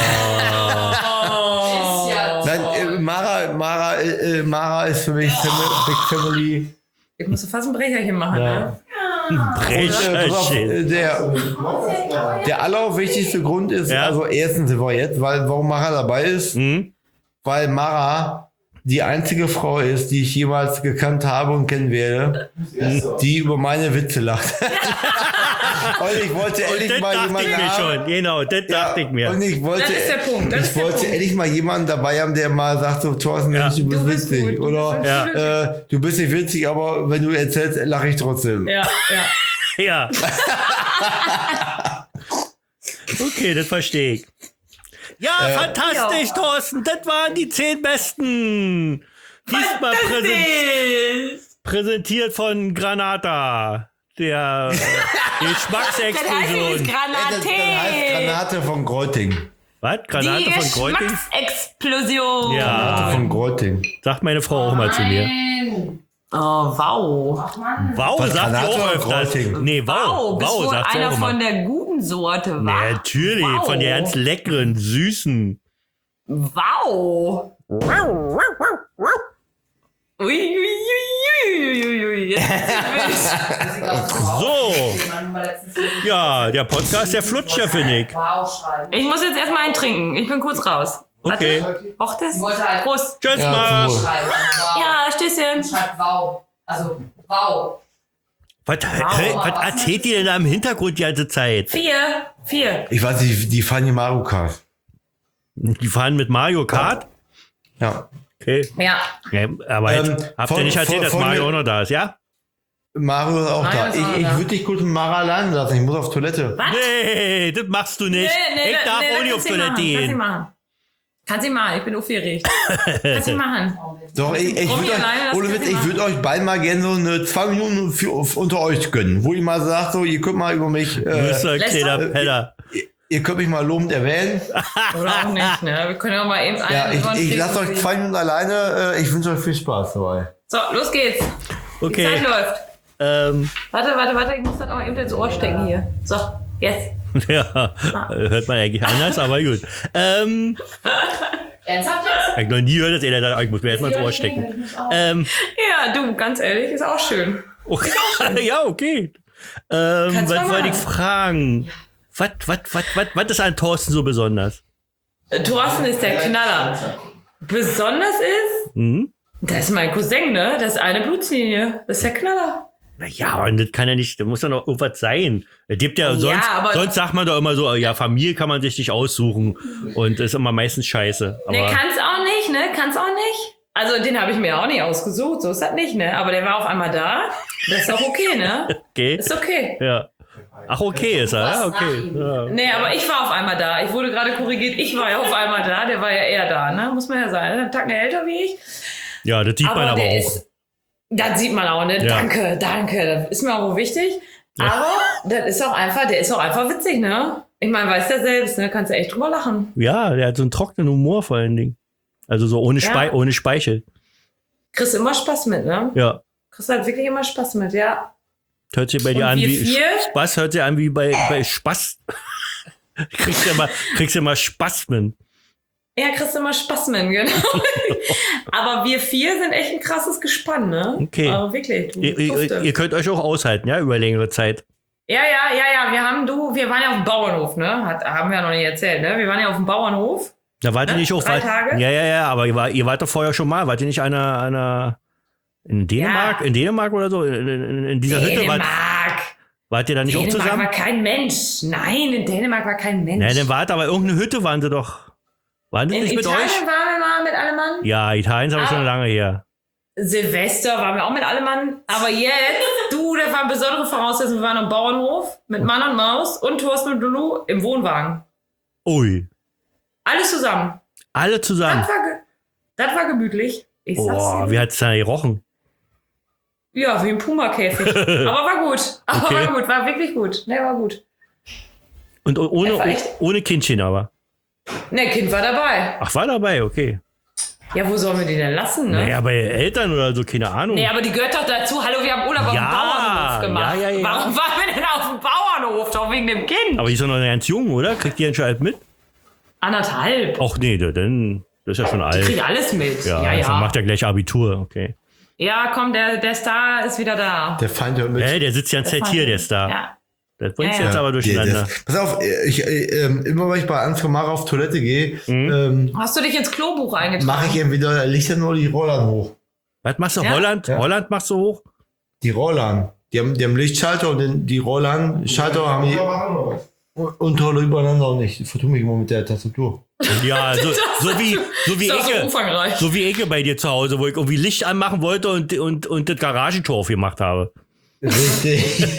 Ist ja Nein, Mara ist für mich Big Family. Ich muss fast ein Brecherchen machen, ne? Brecherschild. Der allerwichtigste Grund ist, Ja. also erstens sind wir jetzt, warum Mara dabei ist, weil Mara die einzige Frau ist, die ich jemals gekannt habe und kennen werde, die über meine Witze lacht. Und ich wollte Und endlich das mal dachte jemanden ich mir haben. schon. Genau, das dachte ich mir. Und ich wollte, Das ist der Punkt, das ich ist der wollte Punkt. endlich mal jemanden dabei haben, der mal sagt, so, Thorsten, Mensch, du bist witzig. gut, du Oder bist Ja. du bist nicht witzig, aber wenn du erzählst, lache ich trotzdem. Ja. Ja. Okay, das verstehe ich. Ja, fantastisch, ja. Thorsten. Das waren die 10 Besten. Diesmal präsentiert von Granata. Der Geschmacksexplosion. Das heißt Granate von Greuting. Was? Granate Die von Greuting? Geschmacksexplosion. Ja, Von Greuting. sagt meine Frau auch mal zu mir. Oh, wow. Wow, Von sagt die Granate auch oder öfters. Greuting? Nee, wow. Wow, bist Wow, wohl sagt sie einer auch immer. von der guten Sorte, wa? Natürlich, Wow. von der ganz leckeren, süßen. Wow. Ui. So, ja, der Podcast, der flutscht ja, finde ich. Ich muss jetzt erstmal einen trinken. Ich bin kurz raus. Okay. Warte. Och, das. wollte halt- Prost. Tschüss Ja, mal. zum Wohl. Ja, Stößchen. Schreibt wow. Also, wow. Was erzählt ihr denn da im Hintergrund die ganze Zeit? 4. Ich weiß nicht, die fahren die Mario Kart. Die fahren mit Mario Kart? Ja. Okay. Ja. Ja, aber jetzt habt ihr von- nicht erzählt, dass von- Mario auch noch da ist, ja? Mario ist auch Mario da. ist auch Ich da. würde dich kurz mit Mara allein lassen. Ich muss auf Toilette. Was? Nee, das machst du nicht. Ich darf auch nicht auf Toilette Kann sie gehen. machen. Kann sie machen. Ich bin aufgeregt. Kann sie machen. Doch, ich Komm hier würde alleine, das euch, ohne kann Witz, sie ich würde euch beide mal gerne so eine 2 Minuten unter euch gönnen, wo ihr mal sagt, so, ihr könnt mal über mich, Du bist ein Lässt kleiner doch- Penner. ihr könnt mich mal lobend erwähnen. Oder auch nicht, ne? Wir können ja mal eben Ja, einen über den ich Strich lasse euch ziehen. 2 Minuten alleine. Ich wünsche euch viel Spaß dabei. So, los geht's. Die Okay. Zeit läuft. Ähm, Warte. Ich muss das auch eben ins Ohr stecken hier. So, jetzt. ja, hört man eigentlich anders, aber gut. Ernsthaft jetzt? Ich hab noch nie gehört, dass einer sagt, ich muss mir erstmal ins Ohr stecken. Ja, du, ganz ehrlich, ist auch schön. Okay. Ja, okay. Kannst Was mal wollte ich machen. fragen? Was ist an Thorsten so besonders? Thorsten ist der Knaller. Besonders ist, das ist mein Cousin, ne? Das ist eine Blutslinie. Das ist der Knaller. Naja, und das kann ja nicht, da muss ja noch irgendwas sein. Es gibt ja, aber- sonst sagt man doch immer so, ja, Familie kann man sich nicht aussuchen. Und das ist immer meistens scheiße. Aber Ne, kann's auch nicht, ne? Kann's auch nicht. Also, den habe ich mir auch nicht ausgesucht, so ist das nicht, ne? Aber der war auf einmal da. Das ist auch okay, ne? okay. Ist okay. Ja. Ach, okay ist er, ja, okay. Ja. Nee, aber ich war auf einmal da. Ich wurde gerade korrigiert. Ich war ja auf einmal da. Der war ja eher da, ne? Muss man ja sein. Ein Tacken älter wie ich. Ja, das sieht man aber der auch. ist, das sieht man auch, ne? Ja. Danke. Das ist mir auch wichtig. Aber das ist auch einfach, der ist auch einfach witzig, ne? Ich meine, weißt du ja selbst, ne? Kannst du echt drüber lachen. Ja, der hat so einen trockenen Humor vor allen Dingen. Also so ohne, Ja. ohne Speichel. Kriegst immer Spaß mit, ne? Ja. Kriegst halt wirklich immer Spaß mit, ja. Hört sich bei dir Und an wir wie vier? Spaß, hört sich an wie bei Spaß. kriegst ja mal Spasmen. Ja, kriegst immer Spaß mit, genau. Aber wir 4 sind echt ein krasses Gespann, ne? Okay. Aber wirklich, du Ihr könnt euch auch aushalten, ja, über längere Zeit. Ja. Wir waren ja auf dem Bauernhof, ne? Haben wir ja noch nicht erzählt, ne? Wir waren ja auf dem Bauernhof. Da wart ihr nicht auch 3 Tage? Ja, aber ihr wart doch vorher schon mal. Wart ihr nicht einer in Dänemark? Ja. In Dänemark oder so? In dieser Hütte? Dänemark. Wart ihr da nicht auch Dänemark zusammen? war kein Mensch. Nein, in Dänemark war kein Mensch. Nein, dann wart aber irgendeine Hütte waren sie doch. Waren sie in nicht mit Italien euch? waren wir mal mit allem Mann. Ja, Italien ist aber Ah. schon lange her. Silvester waren wir auch mit allem Mann. Aber jetzt, das waren besondere Voraussetzungen. Wir waren am Bauernhof mit Mann und Maus und Thorsten und Lulu im Wohnwagen. Ui. Alles zusammen. Alle zusammen. Das war gemütlich. Ich sag's Boah, dir. wie hat's da gerochen? Ja, wie ein Puma-Käfig. Aber war gut. Okay. War wirklich gut. Ne, war gut. Und Das war echt- ohne Kindchen aber. Ne, Kind war dabei. Ach, war dabei, okay. Ja, wo sollen wir die denn lassen, ne? Naja, bei Eltern oder so, keine Ahnung. Nee, aber die gehört doch dazu. Hallo, wir haben Urlaub auf Ja, dem Bauernhof gemacht. ja. Warum waren wir denn auf dem Bauernhof? Doch wegen dem Kind. Aber die ist doch noch ganz jung, oder? Kriegt die denn schon alt mit? 1,5. Ach nee, dann das ist ja schon alt. Krieg alles mit. Ja, Ja. dann macht er gleich Abitur, okay. Ja, komm, der Star ist wieder da. Der Feind hört mit. Der sitzt die ganze Zeit hier, der Star. Ja. Das bringt's Ja, jetzt ja. aber durcheinander. Pass auf, immer wenn ich bei Ansgar Mara auf Toilette gehe, Hast du dich ins Klobuch eingetragen? mache ich entweder Lichter nur die Rollern hoch. Was machst du? Ja? Holland? Ja. Holland machst du hoch? Die Rollern. Die haben Lichtschalter und die Rollern, Schalter haben die unter übereinander auch nicht. Ich vertue mich immer mit der Tastatur. Ja, so wie ist auch so Ecke. umfangreich. So wie Ecke bei dir zu Hause, wo ich irgendwie Licht anmachen wollte und das Garagentor aufgemacht habe. Richtig.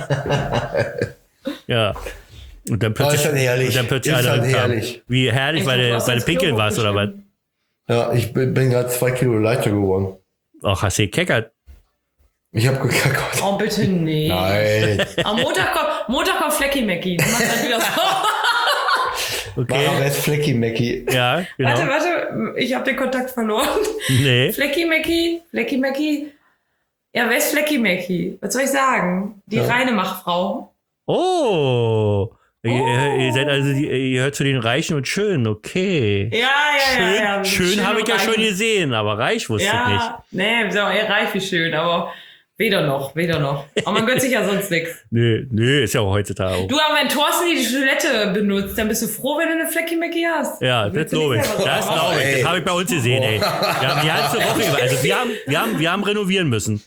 Ja. Und dann plötzlich, ist halt herrlich. Und dann plötzlich Ist halt einer kam. herrlich. Wie herrlich, Ich weil glaub, du du hast bei ins Pinkeln Klo warst oder was? Ja, ich bin gerade 2 Kilo leichter geworden. Ach, hast du gekeckert? Ich habe gekackert. Oh, bitte nee. Nein. Am Montag kommt Flecky Mackie. Du machst dann wieder so. Okay. Mara ist Flecky Mackie. Ja, genau. Warte, ich habe den Kontakt verloren. Nee. Flecky Mackie. Ja, wer ist Flecky Mackie? Was soll ich sagen? Die Reinemachfrau. Oh. Ihr seid also, ihr hört zu den Reichen und Schönen, okay. Ja. Schön habe ich ja und schon reich. gesehen, aber reich wusste ich nicht. Ja, nee, so, eher reich wie schön, aber weder noch. Aber man gönnt sich ja sonst nichts. Nee, ist ja auch heutzutage auch. Du, aber wenn Thorsten die Toilette benutzt, dann bist du froh, wenn du eine Flecky Mackie hast. Ja, das glaube ich. Das glaube ich. Das habe ich bei uns gesehen, ey. Wir haben die ganze Woche über. Also wir haben renovieren müssen.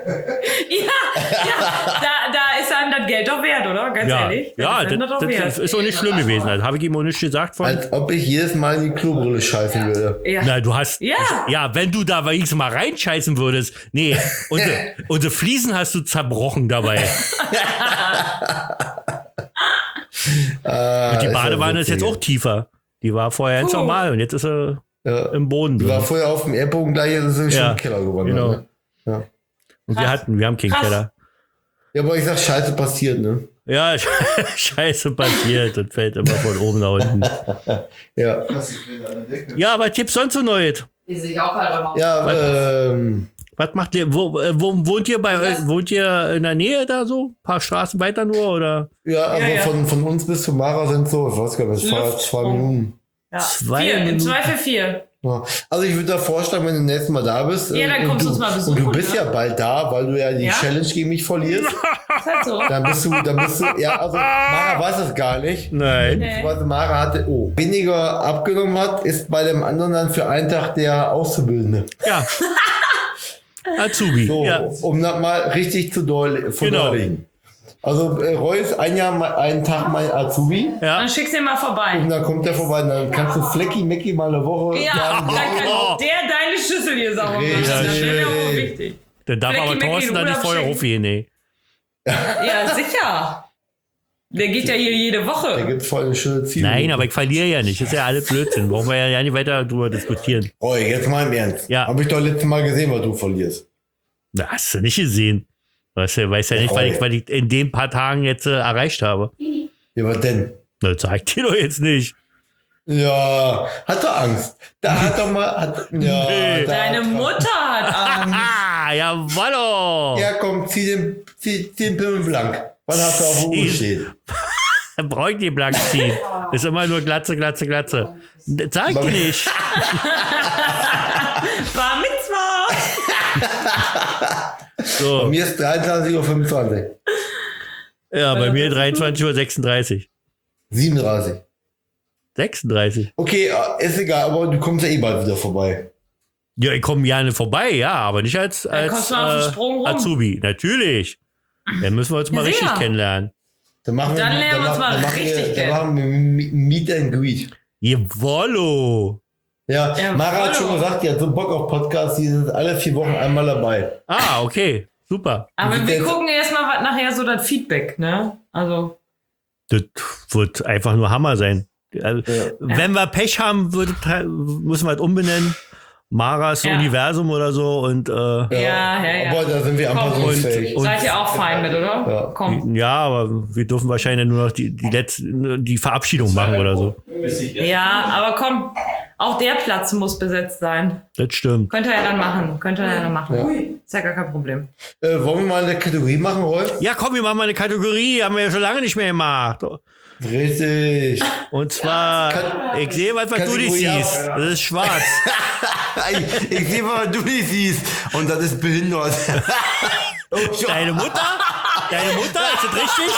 Ja, da ist einem das Geld doch wert, oder? Ganz Ja, ehrlich. ja, ist einem doch wert. das ist auch nicht schlimm gewesen. Also habe ich ihm auch nicht gesagt von. Als ob ich jedes Mal in die Klobrille scheißen würde. Ja. Na, du hast. Ja. Ja, wenn du da wenigstens mal reinscheißen würdest. Nee, unsere Fliesen hast du zerbrochen dabei. Und die Badewanne ist jetzt auch tiefer. Die war vorher ganz normal und jetzt ist sie im Boden Die war drin. vorher auf dem Erdboden gleich, jetzt ist sie schon Ja, im Keller geworden. genau. Ne? Ja. Und wir haben keinen Krass. Keller. Ja, aber ich sag, Scheiße passiert, ne? Ja, Scheiße passiert und fällt immer von oben nach unten. Ja. Ja, was gibt's sonst so Neues? Die sehe ich auch halt immer. Ja, Was macht ihr? Wo wohnt ihr wohnt ihr in der Nähe da so? Ein paar Straßen weiter nur oder? ja, also Ja. Von uns bis zu Mara sind so, ich weiß gar nicht, das 2 Minuten. Ja. 2 Im Minuten. Zweifel 4. Ja. Also ich würde da vorschlagen, wenn du nächstes Mal da bist. Ja, dann und kommst du uns mal besuchen, Und du bist ne? ja bald da, weil du ja die Ja. Challenge gegen mich verlierst. Ist halt so. Dann bist du, ja, also Mara weiß es gar nicht. Nein. Nee. Was Mara hatte, weniger abgenommen hat, ist bei dem anderen dann für einen Tag der Auszubildende. Ja. Azubi. So, Ja. um das mal richtig zu verdeutlichen. Also Roy ist einen Tag mein Azubi Ja. Dann schickst du ihn mal vorbei. und dann kommt der vorbei und dann kannst du Flecky Mackie mal eine Woche Ja, sagen, dann kann der deine Schüssel hier sauber machen. Richtig. Das wäre mir auch wichtig. Dann darf Flecky aber Mackie Thorsten dann nicht Urlaub vorher schenken. aufgehen, ey. Ja, sicher. Der geht ja hier jede da Woche. gibt's voll eine schöne Ziele. Nein, aber ich verliere ja nicht. Das ist ja alles Blödsinn. Brauchen wir ja nicht weiter drüber diskutieren. Roy, jetzt mal im Ernst. Ja. Habe ich doch letztes Mal gesehen, was du verlierst. Na, hast du nicht gesehen. Weißt ja nicht, was ich in den paar Tagen jetzt erreicht habe. Ja, was denn? Na, das zeig dir doch jetzt nicht. Ja, hat er Angst. Da hat er mal, ja, Nee. da Deine hat er- Mutter hat Angst. Ah, jawollo. Ja, komm, zieh den Pimmel blank. Was hast du auf der Uhr stehen? Dann brauche ich die blank ziehen. Ist immer nur Glatze. Das sag ich dir nicht. Bar Mitzvah. So. Mir ist 23:25 Uhr. Ja, bei mir 23:36 Uhr. 37. 36. Okay, ist egal, aber du kommst ja eh bald wieder vorbei. Ja, ich komme gerne vorbei, ja, aber nicht als kommst du mal auf den Sprung rum. Azubi. Natürlich. Dann müssen wir uns mal Ja, richtig sicher. kennenlernen. Dann machen wir, Dann lernen wir uns mal richtig dann machen wir Meet and Greet. Jawollo. Ja, Ja, Mara hat voll. schon gesagt, die hat so Bock auf Podcasts, die sind alle 4 Wochen einmal dabei. Ah, okay. Super. Aber sind wir jetzt- gucken erstmal was nachher so das Feedback, ne? Also, Das wird einfach nur Hammer sein. Also, wenn wir Pech haben, müssen wir es umbenennen. Maras Ja. Universum oder so und ja. Aber da sind wir anpassungsfähig. Und- Seid ihr auch fein mit, oder? Ja. Komm. ja, aber wir dürfen wahrscheinlich nur noch die Verabschiedung machen oder so. Ja, aber komm, auch der Platz muss besetzt sein. Das stimmt. Könnt ihr ja dann machen. Ist ja gar kein Problem. Wollen wir mal eine Kategorie machen, Rolf? Ja, komm, wir machen mal eine Kategorie. Haben wir ja schon lange nicht mehr gemacht. Richtig. Und zwar, ich sehe was du nicht Kategorie ab. siehst. Das ist schwarz. Ich sehe mal, was du nicht siehst. Und das ist behindert. Deine Mutter? Deine Mutter? Ist das richtig?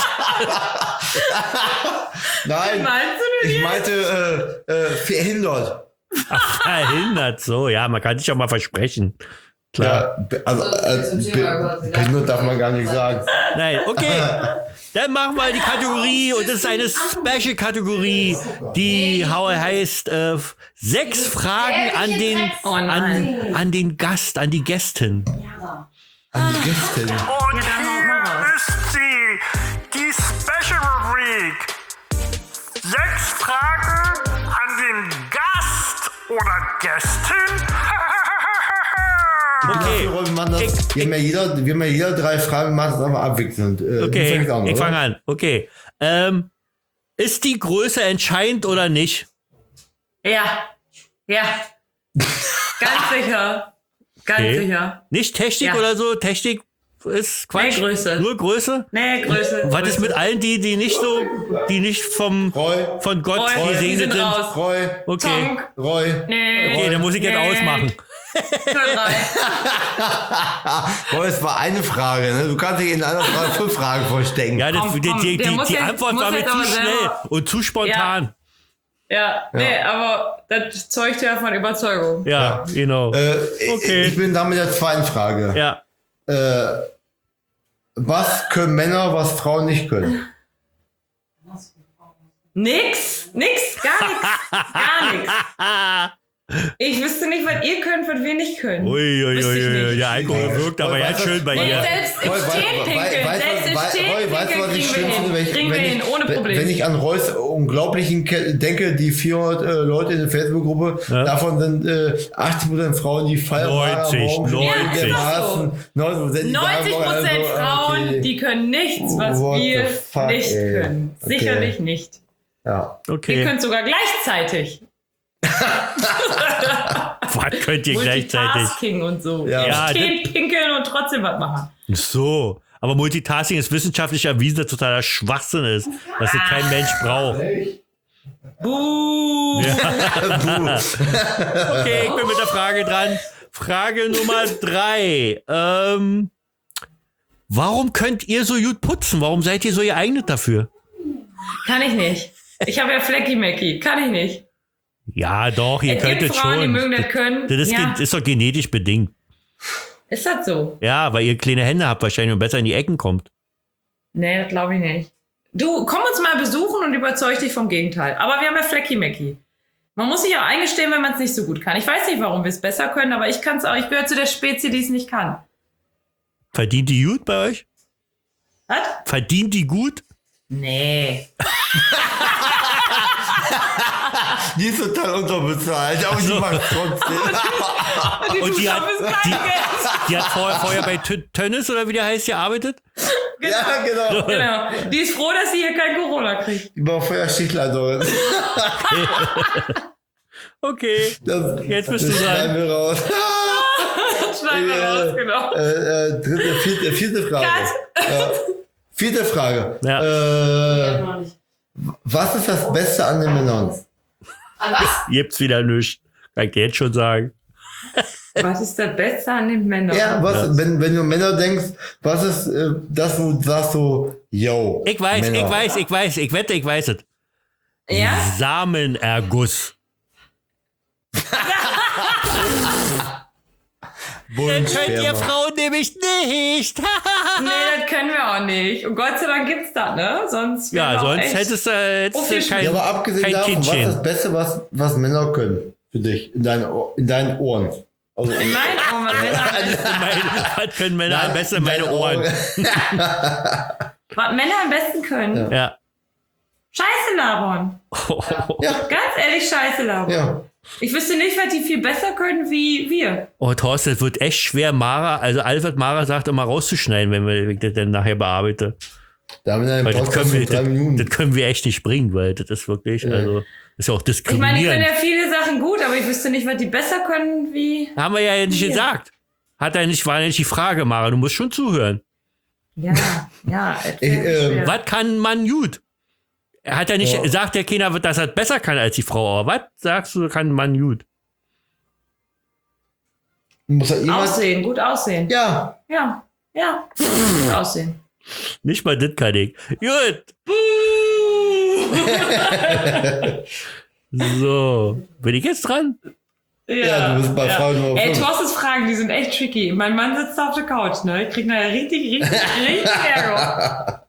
Nein, Meinst du denn ich meinte verhindert. Verhindert, so. Ja, man kann sich auch mal versprechen. Klar. Ja, also behindert darf man gar nicht sagen. Nein, okay. Dann machen wir die Kategorie und das ist eine Special-Kategorie, die heißt 6 Fragen an den Gast, an die Gästin. An die Gästin. Und hier ist sie, die Special Rubrik. 6 Fragen an den Gast oder Gästin. Okay. Wir machen das, wir haben ja jeder 3 Fragen, machen das aber abwechselnd. Okay, ich fange an. Okay. Ist die Größe entscheidend oder nicht? Ja. Ja. Ganz sicher. Ganz Okay. sicher. Nicht Technik Ja. oder so? Technik ist Quatsch. Nee, Größe. Nur Größe? Nee, Größe. Was ist Größe. mit allen, die nicht von Gott Roy, die gesegnet sind sind? raus. Roy, Okay. Tonk. Roy. Nee. Okay, dann muss ich jetzt Nee. ausmachen. Roy, es war eine Frage, ne? Du kannst dich in einer Frage 5 Fragen verstecken. Ja, das, Komm, die der muss die jetzt- Antwort muss war mir jetzt zu aber schnell selber- und zu spontan. Ja, nee, aber das zeugt ja von Überzeugung. Ja, genau. Okay. Ich bin da mit der zweiten Frage. Ja. Was können Männer, was Frauen nicht können? Nix, gar nichts. Ich wüsste nicht, was ihr könnt, was wir nicht können. Wüsste ich Uiuiui, nicht. der Alkohol wirkt aber ganz schön bei Nee, ihr. selbst im Roy, Stehen pinkeln, selbst im Stehen weißt du, was ich schlimm finde? pinkeln kriegen wir hin, ohne Problem. Wenn ich an Roys unglaublichen denke, die 400 Leute in der Facebook-Gruppe, Ja. davon sind 80% Frauen, die feiern 90. Ja, 90% Frauen, die können nichts, was What wir the fuck, nicht ey. können. Okay. Sicherlich nicht. Ja. Ihr Okay. könnt sogar gleichzeitig. Was könnt ihr gleichzeitig? Multitasking und so. Ja. Ja, Stehen, pinkeln und trotzdem was machen. So. Aber Multitasking ist wissenschaftlich erwiesen, dass totaler Schwachsinn ist. Dass es kein Mensch braucht. Buh. Okay, ich bin mit der Frage dran. Frage Nummer 3. Warum könnt ihr so gut putzen? Warum seid ihr so geeignet dafür? Kann ich nicht. Ich habe ja Flecky-Mackie. Kann ich nicht. Ja, doch, ihr Es könnt gibt es Frauen, die schon. mögen das können. Das Ja. ist doch genetisch bedingt. Ist das so? Ja, weil ihr kleine Hände habt wahrscheinlich und besser in die Ecken kommt. Nee, das glaube ich nicht. Du, komm uns mal besuchen und überzeug dich vom Gegenteil. Aber wir haben ja Flecky-Mackie. Man muss sich auch eingestehen, wenn man es nicht so gut kann. Ich weiß nicht, warum wir es besser können, aber ich kann es auch. Ich gehöre zu der Spezie, die es nicht kann. Verdient die gut bei euch? Was? Verdient die gut? Nee. Die ist total unterbezahlt, aber die macht trotzdem. Und die hat, ist kein Geld. die hat vorher bei Tönnies oder wie der heißt gearbeitet? Ja, genau. Genau. Die ist froh, dass sie hier kein Corona kriegt. Die war vorher Schichtleiterin. Okay, jetzt bist du Das dran. schneiden wir raus. Schneiden wir raus, genau. Vierte Frage. Vierte Frage. Ja. Was ist das Beste an den Männern? An was? Gibt's wieder nichts. Kann ich jetzt schon sagen. Was ist das Beste an den Männern? Ja, was, wenn du Männer denkst, was ist, dass du sagst so, yo. Ich weiß, Männer. ich wette, ich weiß es. Ja? Samenerguss. Bunt, Könnt ihr Sperma. Frauen nämlich nicht. Nee, das können wir auch nicht. Und Gott sei Dank gibt's das, ne? Sonst wären Ja, wir auch sonst echt- hättest du kein, Ja, aber abgesehen kein davon, was ist Kindchen. das Beste, was Männer können für dich, in deinen Ohren? Also, In meinen Augen, was Was können Männer am besten in meine deine Ohren? was Männer am besten können. Ja. Scheiße labern. Ja, Ganz ehrlich, Scheiße labern. ja. Ich wüsste nicht, was die viel besser können wie wir. Oh, Thorsten, es wird echt schwer, Mara, also alles, was Mara sagt, immer rauszuschneiden, wenn ich das dann nachher bearbeite. Da haben wir einen Weil das Podcast können, von 3 wir, Minuten. das können wir echt nicht bringen, weil das ist wirklich, also, ist ja auch Ich meine, die können diskriminierend. ja viele Sachen gut, aber ich wüsste nicht, was die besser können wie... Haben wir ja nicht gesagt. War ja nicht die Frage, Mara, du musst schon zuhören. Ja, ja. Ich, schwer. Was kann man gut? Er hat ja nicht, sagt ja keiner, dass er besser kann als die Frau. Aber was sagst du, kann ein Mann gut? Muss er jemand... Aussehen, gut aussehen. Ja. Ja. Gut aussehen. Nicht mal das kann ich. Gut. So, bin ich jetzt dran? Ja, du bist bei Frage Nummer 5. Ey, Thorstens Fragen, die sind echt tricky. Mein Mann sitzt auf der Couch, ne? Ich krieg nachher richtig Ärger.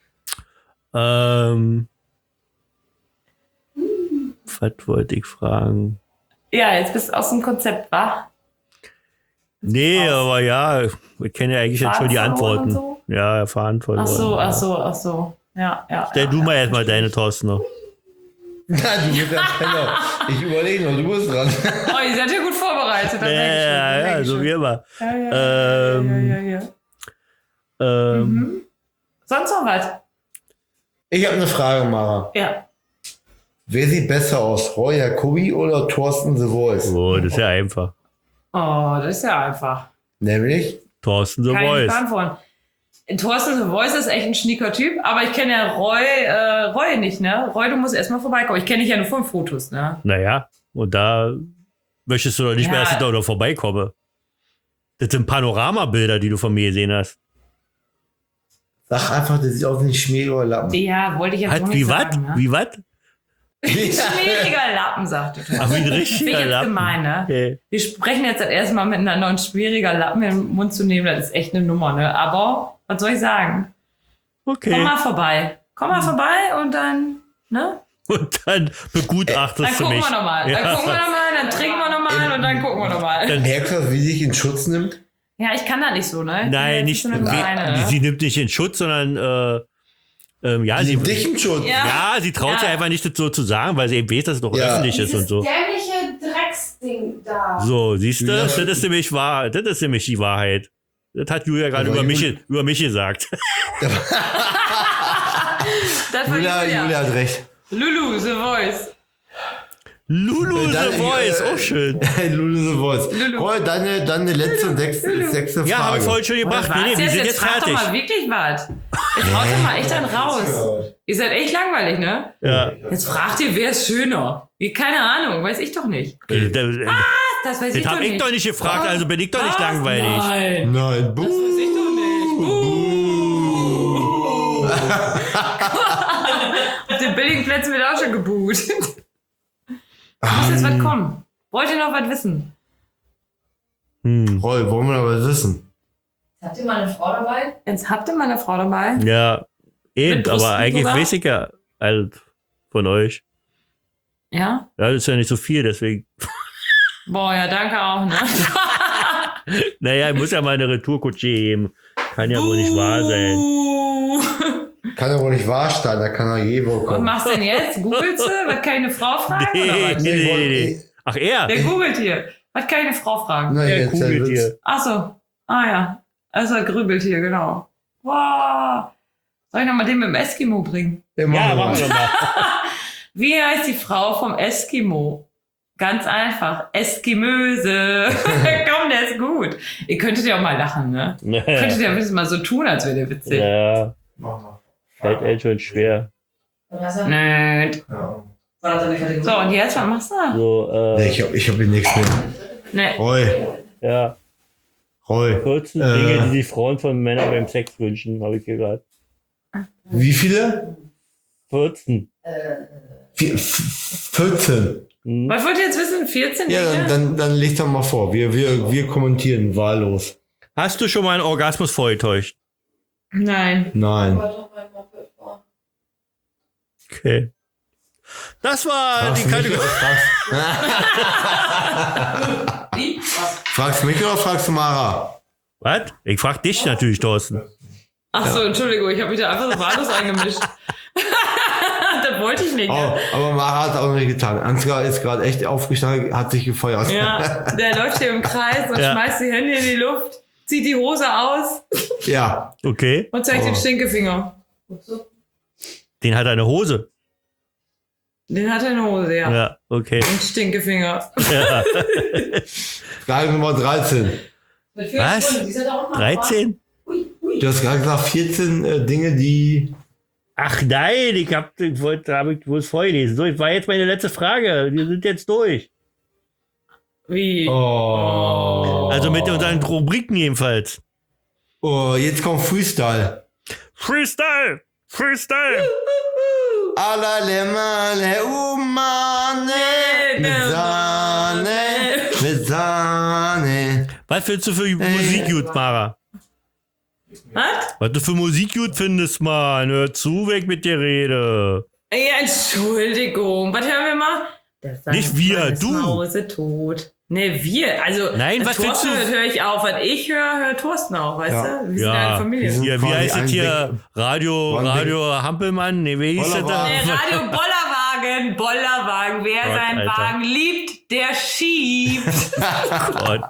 Was wollte ich fragen? Ja, jetzt bist du aus dem Konzept, wa? Nee, aber ja, wir kennen ja eigentlich jetzt schon die Fahrradfahren Antworten. und so? Ja, Verantwortung. Ach so. Ja. Stell du mal erstmal deine, Thorsten, noch. Nein, du bist ja genau. Ich überlege noch, du bist dran. Oh, ihr seid ja gut vorbereitet. das merke ich schon, das merke Ja, ich so schon. wie immer. Ja. Sonst noch was? Ich habe eine Frage, Mara. Ja. Wer sieht besser aus, Roy Jacobi oder Thorsten The Voice? Oh, das ist ja einfach. Oh, das ist ja einfach. Nämlich? Thorsten The Kann ich nicht Voice. beantworten. Thorsten The Voice ist echt ein schnieker Typ, aber ich kenne ja Roy nicht, ne? Roy, du musst erstmal vorbeikommen. Ich kenne dich ja nur von Fotos, ne? Naja, und da möchtest du doch nicht mehr, dass ich da noch vorbeikomme. Das sind Panoramabilder, die du von mir gesehen hast. Sag einfach, der sieht aus wie ein schmieriger Lappen. Ja, wollte ich jetzt Hat, noch wie nicht was? sagen, ne? Wie was? Schmieriger Lappen, sagte Thorsten. Ach, wie ein Finde ich richtiger jetzt Lappen. gemein, ne? Okay. Wir sprechen jetzt das erste Mal miteinander und schwieriger Lappen in den Mund zu nehmen, das ist echt eine Nummer, ne? Aber, was soll ich sagen? Komm Okay. mal vorbei. Komm mal vorbei und dann, ne? Und dann begutachtest Dann du gucken mich. wir nochmal. Ja. Dann gucken wir nochmal, dann trinken wir nochmal und dann gucken wir nochmal. Merkst du, wie sich in Schutz nimmt? Ja, ich kann da nicht so, ne? Ich bin Nein, jetzt nicht. so eine Kleine, ne? Sie nimmt nicht in Schutz, sondern ja, Sie sie, nimmt dich in Schutz. Ja. ja, sie traut Ja. sich einfach nicht, das so zu sagen, weil sie eben weiß, dass es doch Ja. öffentlich ist und so. dämliche Drecksding da. So, siehst du, Ja. das ist nämlich wahr, das ist nämlich die Wahrheit. Das hat Julia gerade Aber über mich gesagt. Das war Julia hat recht. Lulu, The Voice. Lulu Dann- The Voice, auch schön. Lulu The Voice. Lulu. Roy, deine letzte und sechste Frage. Ja, habe ich vorhin schon gebracht. Was Nee, wir sind jetzt frag fertig. doch mal wirklich was. Jetzt haut doch mal echt dann raus. Ihr seid echt langweilig, ne? Ja. Jetzt fragt ihr, wer ist schöner? Wie, keine Ahnung, weiß ich doch nicht. Das Das weiß ich doch habe nicht. ich doch nicht gefragt, also bin ich doch nicht Was? langweilig. Nein, Nein, das weiß ich doch nicht. Auf den billigen Plätzen wird auch schon gebuht. Muss jetzt was kommen. Wollt ihr noch was wissen? Roy, wollen wir aber wissen. Habt ihr mal eine Frau dabei? Jetzt habt ihr mal eine Frau dabei? Ja, eben, Mit aber Brüsten eigentlich sogar? weiß ich ja halt von euch. Ja? Ja, das ist ja nicht so viel, deswegen. Boah, ja, danke auch, ne? Naja, ich muss ja mal eine Retourkutsche geben. Kann ja wohl nicht wahr sein. Kann ja wohl nicht wahr sein, da kann er je wohl Was kommen. machst du denn jetzt? Googelst du? Was kann ich eine Frau fragen? Nee, Oder was? nee. Ach, er? Der googelt hier. Was kann ich eine Frau fragen? Nein, Der jetzt googelt hier. Ach so. Ah ja. Also er grübelt hier, genau. Wow. Soll ich nochmal den mit dem Eskimo bringen? Ja, machen wir mal. Wie heißt die Frau vom Eskimo? Ganz einfach. Eskimöse. Komm, der ist gut. Ihr könntet ja auch mal lachen, ne? Könntet ja wenigstens mal so tun, als wäre der witzig. Ja, fällt echt schon schwer. Oder hast du? Nerd. War das eine Kategorie? So, und jetzt, was machst du? So, Nee, ich hab hier nichts mehr. Nee. Roy, ja, Roy. 14 Dinge, die sich Frauen von Männern beim Sex wünschen, habe ich hier gerade. Wie viele? 14. 14. Was wollt ihr jetzt wissen? 14 Ja, Dinge? dann leg doch mal vor. Wir kommentieren wahllos. Hast du schon mal einen Orgasmus vorgetäuscht? Nein. Nein. War doch mal vor. Okay. Das war die Kategorie. Wie? Was? Fragst du mich oder fragst du Mara? Was? Ich frag dich natürlich, Thorsten. Ach so, Entschuldigung, ich habe mich da einfach so wahllos eingemischt. Das wollte ich nicht. Oh, aber Mara hat auch nicht getan. Ansgar ist gerade echt aufgestanden, hat sich gefeuert. Ja, der läuft hier im Kreis und Ja. schmeißt die Hände in die Luft, zieht die Hose aus Ja. Okay. und zeigt Oh. den Stinkefinger. Den hat eine Hose. Den hat er in der Hose, ja. Ja, okay. Und Stinkefinger. Ja. Frage Nummer 13. Mit 4 Was? Stunden, die sind auch noch 13? Ui, ui. Du hast gerade gesagt 14 Dinge, die Ach nein, ich wollte es vorgelesen. So, das war jetzt meine letzte Frage. Wir sind jetzt durch. Wie? Oh. Also mit unseren Rubriken jedenfalls. Oh, jetzt kommt Freestyle. Freestyle! Freestyle! Alla le male umane mit Sahne, mit Sahne. Was findest du für Musik gut, Mara? Was? Was du für Musik gut findest, Mann? Hör zu, weg mit der Rede. Ja, Entschuldigung. Was hören wir mal? Nicht wir, Mann ist du. Mausetot. Ne, wir. Also, Nein, was findest Thorsten du? höre ich auf. Was ich höre, hört Thorsten auch, weißt Ja. du? Wir sind eine Familie. Hier, wie quasi heißt es ein hier? Big- Radio Hampelmann? Ne, wie hieß das da? Bollerwagen. Radio Bollerwagen. Wer Gott, seinen Alter. Wagen liebt, der schiebt. Gott.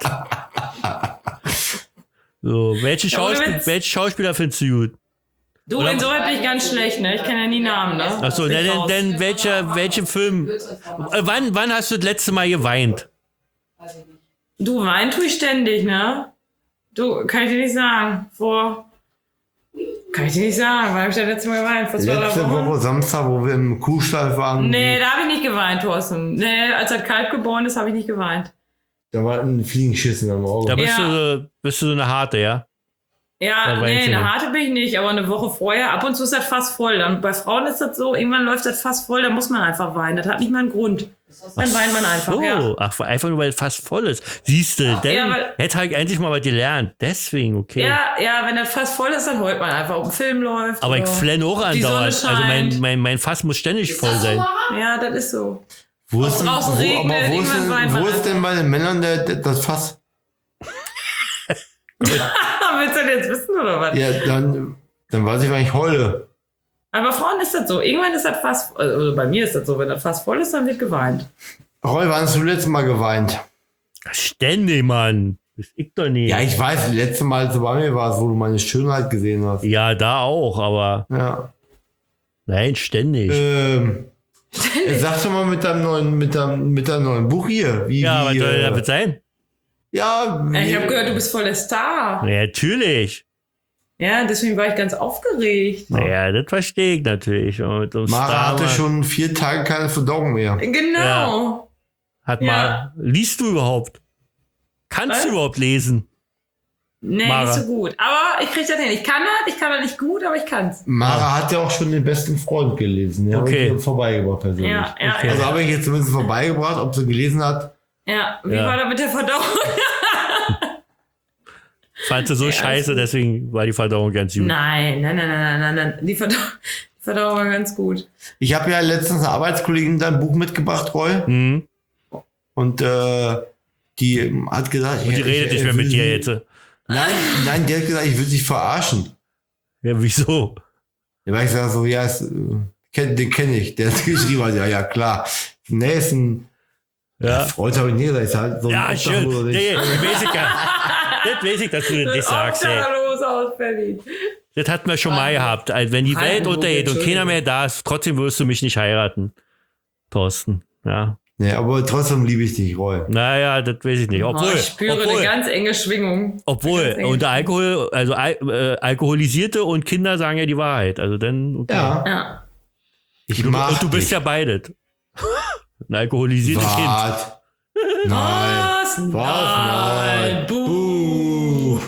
So, welche Schauspieler findest du gut? Du, insoweit bin ich ganz schlecht, ne? Ich kenne ja nie Namen, ne? Achso, Bin raus. denn welche Film? Wann hast du das letzte Mal geweint? Weiß ich nicht. Du, weinen tue ich ständig, ne? Du, kann ich dir nicht sagen. Kann ich dir nicht sagen. Wann habe ich das letzte Mal geweint? Vor 2 Letzte Wochen? Woche Samstag, wo wir im Kuhstall waren, Nee, da habe ich nicht geweint, Thorsten. Nee, als er kalt geboren ist, habe ich nicht geweint. da war ein Fliegenschissen am Auge. Da bist, Ja. bist du so eine harte, ja? Ja, Da weinst nee, du eine nicht. harte bin ich nicht, aber eine Woche vorher, ab und zu ist das fast voll. Dann, bei Frauen ist das so, irgendwann läuft das fast voll, da muss man einfach weinen. Das hat nicht mal einen Grund. Dann weint man einfach, So, ja. ach, einfach nur, weil es fast voll ist. Siehst du, denn Ja, weil- hätte halt endlich mal was gelernt. Deswegen, okay. Ja, wenn das fast voll ist, dann heult man einfach, ob ein Film läuft. Aber ich oder flenne auch die Sonne andauernd. Also scheint. mein Fass muss ständig voll sein. Ja, das ist so. Wo ist denn, draußen regnet, irgendwann weint man wo ist denn bei den Männern das Fass? Willst du das jetzt wissen, oder was? Ja, dann weiß ich, wann ich heule. Aber Frauen ist das so. Irgendwann ist das fast, also bei mir ist das so, wenn das fast voll ist, dann wird geweint. Roy, wann hast du letztes Mal geweint? Ständig, Mann. Das ich doch nicht. Ja, ich weiß, das letzte Mal, als du bei mir warst, wo du meine Schönheit gesehen hast. Ja, da auch, aber Ja. nein, ständig. Sagst du mal mit deinem neuen Buch hier. Ja, was soll damit sein? Ja, Ich habe gehört, du bist voll der Star. Ja, natürlich. Ja, deswegen war ich ganz aufgeregt. Naja, das verstehe ich natürlich. Und mit so einem Mara Star hatte schon 4 Tage keine Verdauung mehr. Genau. Hat Ja. mal. Liest du überhaupt? Kannst Was? du überhaupt lesen? Nee, Mara. nicht so gut. Aber ich krieg das hin. Ich kann das nicht gut, aber ich kann's. Mara hat ja auch schon den besten Freund gelesen. Ja, Okay. habe ich ihr vorbeigebracht persönlich. Ja, ja, Okay. Also ja. habe ich jetzt zumindest vorbeigebracht, ob sie gelesen hat. Ja, wie Ja. war das mit der Verdauung? Fand sie so scheiße, deswegen war die Verdauung ganz gut. Nein. Die Verdauung war ganz gut. Ich habe ja letztens eine Arbeitskollegin dein Buch mitgebracht, Roy. Mhm. Und die hat gesagt... Die redet nicht mehr mit dir jetzt. Nein, die hat gesagt, ich will dich verarschen. Ja, wieso? Da war ich gesagt so, ja, den kenne ich. Der hat geschrieben, also, ja, klar. Nee, ist ein... Ja. Freund habe ich nie gesagt. Ist halt so ein Ja, schön. Obdachloser, Nee, der- das weiß ich ja. Das weiß ich, dass du das nicht sagst, ey. Obdachlos aus Berlin. Das hatten wir schon mal gehabt. Also, wenn die Welt Brandenburg, untergeht und keiner Entschuldigung. mehr da ist, trotzdem wirst du mich nicht heiraten. Thorsten. Ja. Nee, aber trotzdem liebe ich dich, Roy. Naja, das weiß ich nicht. Obwohl, Ich spüre eine ganz enge Schwingung. obwohl Ganz enge unter Alkohol, also Alkoholisierte und Kinder sagen ja die Wahrheit. Also dann, okay. Ja, Ja. ich mag Und du bist dich. ja beides. Ein alkoholisiertes Kind. Wart. Nein. Nein. Buh.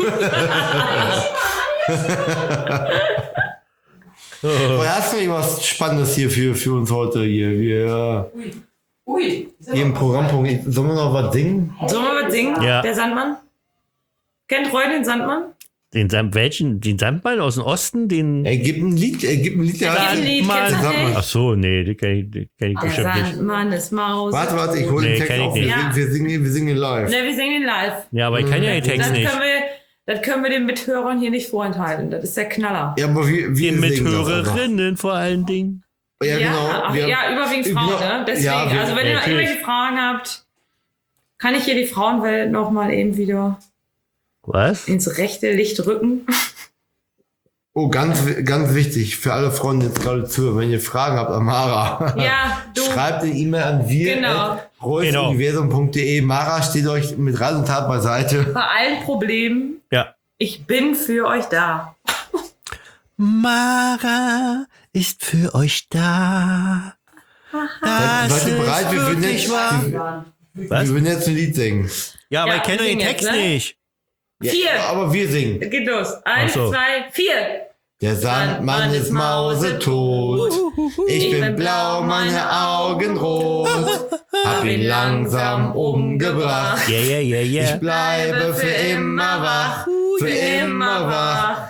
Roy, hast du irgendwas Spannendes hier für uns heute hier? Wir Ui. hier im Programmpunkt. Sollen wir noch was singen? Sollen wir was singen? Ja. Der Sandmann? Kennt Roy den Sandmann? Welchen? Den Sandmann aus dem Osten? Den. Er gibt ein Lied, der Gib ein Lied, Mann, kennst du sag mal. nicht? Ach so, nee, den kenn ich Der bestimmt nicht. Sandmann ist Maus. Warte, ich hole Nee, den Text kenn ich auf. nicht. Wir singen live. Ne, wir singen ihn live. Ja, aber ich kann ja den Text nicht. Das können wir den Mithörern hier nicht vorenthalten. Das ist der Knaller. Ja, aber wir Den singen das einfach. Mithörerinnen vor allen Dingen. Ja, genau. ach, Wir- ja, überwiegend Frauen, Genau. ne? Deswegen, Ja, also wenn ihr noch natürlich. irgendwelche Fragen habt, kann ich hier die Frauenwelt noch mal eben wieder Was? ins rechte Licht rücken. Oh, ganz wichtig für alle Freunde jetzt gerade zuhören, wenn ihr Fragen habt an Mara. Ja, du. Schreibt eine E-Mail an Genau. wir@reusuniversum.de. Mara steht euch mit Rat und Tat beiseite. Bei allen Problemen, Ja. ich bin für euch da. Mara ist für euch da. Das Seid ihr bereit? ist Wir würden wirklich jetzt, wahr. wir Was? würden jetzt ein Lied singen. Ja, aber Ja, ich kenne wir den singen Text jetzt, ne? nicht. Ja, 4. aber wir singen. Geht los. 1, Ach so. 2, 4. Der Sandmann ist mausetot. Ich bin blau, meine Augen rot. Hab ihn langsam umgebracht. Yeah, yeah, yeah, Ich yeah. bleibe für immer wach. Für immer wach.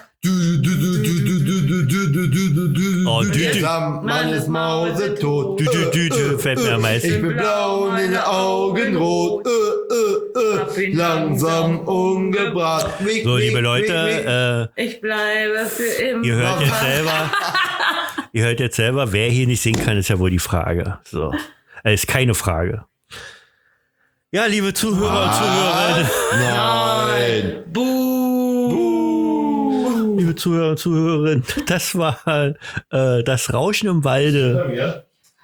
Oh, Der Düdü. Sandmann ist mausetot. Düdü fällt mir am Ich meisten. bin blau, meine Augen rot. Langsam umgebracht. So, liebe Leute, Ich bleibe für immer. ihr hört jetzt selber, wer hier nicht singen kann, ist ja wohl die Frage. So. Ist keine Frage. Ja, liebe Zuhörer und Zuhörerinnen. Nein. Liebe Zuhörer und Zuhörerinnen, das war das Rauschen im Walde.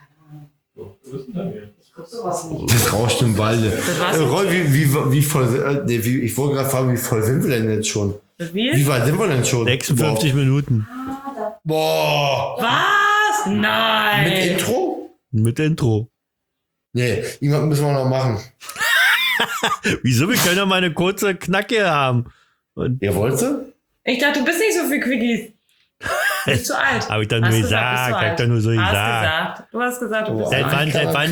Das rauscht im Walde. war's Roy, wie voll, ich wollte gerade fragen, wie voll sind wir denn jetzt schon? Wie Wie? weit sind wir denn schon? 56 Minuten Boah. Was? Nein. Mit Intro? mit Intro. Nee, irgendwas müssen wir noch machen. Wieso? Wir können ja mal eine kurze Knacke haben. Und Ja, wolltest du? Ich dachte, du bist nicht so für Quickies. Du bist zu alt. Hab ich doch Hast nur bist gesagt, zu hab ich alt. doch nur so Hast gesagt. Du hast gesagt, du bist Seit zu alt. wann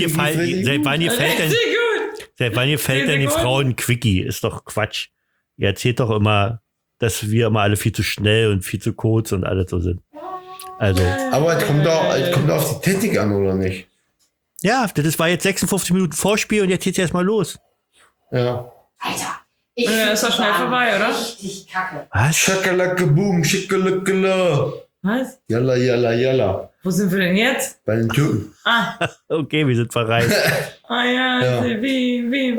ihr fällt denn die Sekunden. Frauen ein Quickie? Ist doch Quatsch. Ihr erzählt doch immer, dass wir immer alle viel zu schnell und viel zu kurz und alles so sind. Also, Aber es kommt doch auf die Technik an, oder nicht? ja, das war jetzt 56 Minuten Vorspiel und jetzt geht's erstmal los. Ja. Alter. Ja, ist doch schnell vorbei, oder? Richtig kacke. Was? Schakalaka boom, schickalackala. Was? Yalla, yalla, yalla. Wo sind wir denn jetzt? Bei den Türken. Ah, Okay, wir sind verreist. ja. Ja. Wie?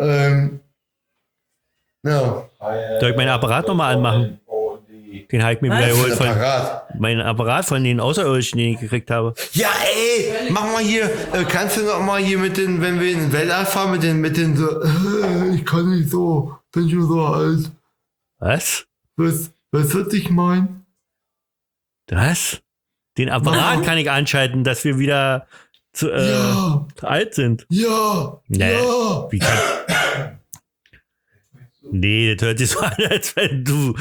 Ja. Soll ich meinen Apparat nochmal anmachen? Den habe ich mir Was? wieder geholt von Apparat. meinen Apparat von den Außerirdischen, den ich gekriegt habe. Ja, ey, mach mal hier, kannst du noch mal hier mit den, wenn wir in den Weltall fahren, mit den so, ich kann nicht so, bin schon so alt. Was? Was wird ich meinen? Was? Den Apparat kann ich anschalten, dass wir wieder zu alt sind. Ja, Nee. Wie kann. Nee, das hört sich so an, als wenn du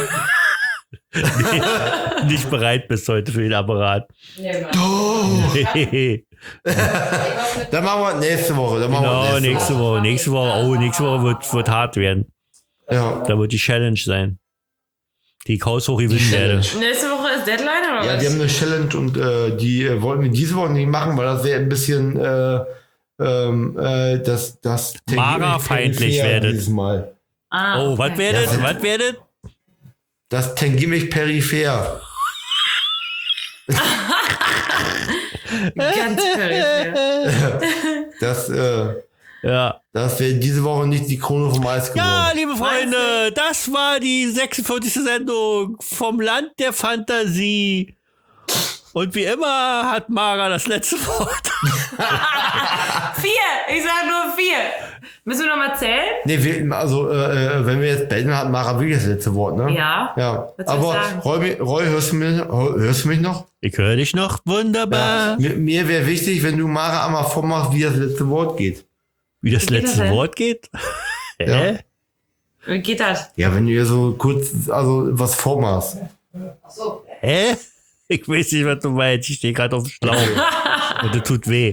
nicht bereit bist heute für den Apparat. doch. Genau, Dann machen wir nächste Woche. Dann machen wir nächste Woche. Nächste Woche wird hart werden. Ja. Da wird die Challenge sein. Die ich haushoch gewinnen werde. Nächste Woche ist Deadline, oder Ja, was? die haben eine Challenge und die wollten wir diese Woche nicht machen, weil das wäre ein bisschen das Mara-feindlich werdet. dieses Mal. Ah, Oh, was werdet? Ja. Was werdet? Das tangiert mich peripher. Ganz peripher. Das Ja. wäre diese Woche nicht die Krone vom Eis geworden. Ja, liebe Freunde, das war die 46. Sendung vom Land der Fantasie. Und wie immer hat Mara das letzte Wort. 4! Ich sag nur 4. Müssen wir noch mal zählen? Nee, wenn wir jetzt beenden, hat Mara wirklich das letzte Wort, ne? Ja. Ja. Was soll ich Aber sagen? Roy, hörst du mich noch? Ich höre dich noch wunderbar. Mir wäre wichtig, wenn du Mara einmal vormachst, wie das letzte Wort geht. Wie das Wie geht letzte das denn? Wort geht? Ja. Wie geht das? Ja, wenn du ihr so kurz, was vormachst. Achso. Hä? Ich weiß nicht, was du meinst. Ich stehe gerade auf dem Schlauch. Und das tut weh.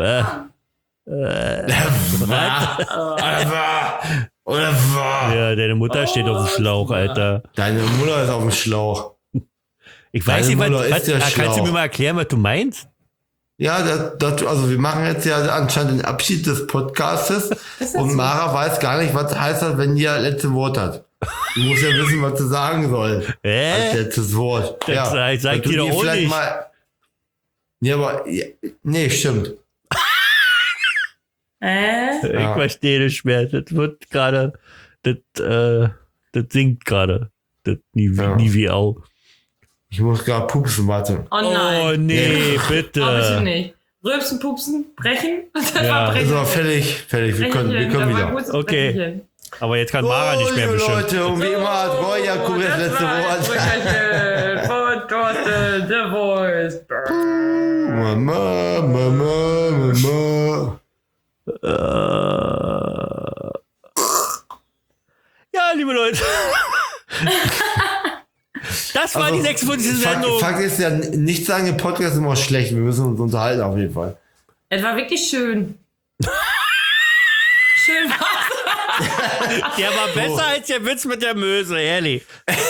Oder was? Ja, deine Mutter steht auf dem Schlauch, Alter. Deine Mutter ist auf dem Schlauch. Ich weiß Deine nicht, Mutter ist der kannst du Schlauch. mir mal erklären, was du meinst? Ja, also wir machen jetzt ja anscheinend den Abschied des Podcastes und Mara weiß gar nicht, was heißt das, wenn die das letzte Wort hat. Du musst ja wissen, was du sagen soll. Als letztes Wort. Das sag ich dir doch auch nicht. Ja, aber, nee, stimmt. Ich verstehe das schwer. Das wird gerade, das singt gerade. Das Niveau. Ich muss gerade pupsen, warte. Oh nein. Oh nee, bitte. Oh, bitte nicht. Rülpsen, pupsen, brechen. Das Ja. war brechen. So, fertig. Wir können wieder. Okay. Aber jetzt kann Mara nicht mehr liebe bestimmen. Leute, und wie immer hat Roy Jakob das letzte Wort. Wort. Thorsten, The Voice. Mama, Mama, Mama. Ja, liebe Leute. Das war die 56. Sendung. Fakt ist ja, nicht sagen, der Podcast ist immer schlecht. Wir müssen uns unterhalten auf jeden Fall. Es war wirklich schön. Schön war's. Der war besser als der Witz mit der Möse, ehrlich.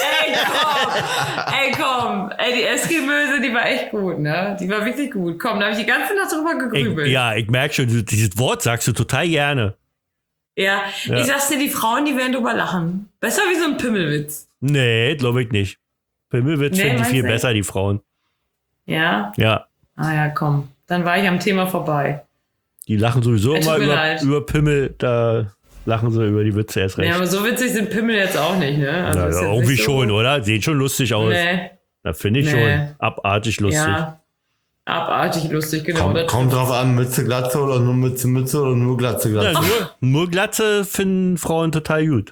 Ey, komm. Ey, die SG-Möse, die war echt gut, ne? Die war wirklich gut. Komm, da habe ich die ganze Nacht drüber gegrübelt. Ich merke schon, dieses Wort sagst du total gerne. Ja, ich sag's dir, die Frauen, die werden drüber lachen. Besser wie so ein Pimmelwitz. Nee, glaube ich nicht. Pimmelwitz finden die meinst viel du? besser, die Frauen. Ja? Ja. Ah ja, komm. Dann war ich am Thema vorbei. Die lachen sowieso Tut immer mir leid. über Pimmel, da lachen sie über die Witze erst recht. Ja, aber so witzig sind Pimmel jetzt auch nicht, ne? Also Ja, ist jetzt irgendwie nicht so- schon, oder? Sehen schon lustig aus. Nee. Da finde ich Nee. schon. Abartig lustig. Ja. Abartig lustig, genau. Das- Kommt drauf an, Mütze, Glatze oder nur Mütze oder nur Glatze, Ja, Glatze. nur Glatze finden Frauen total gut.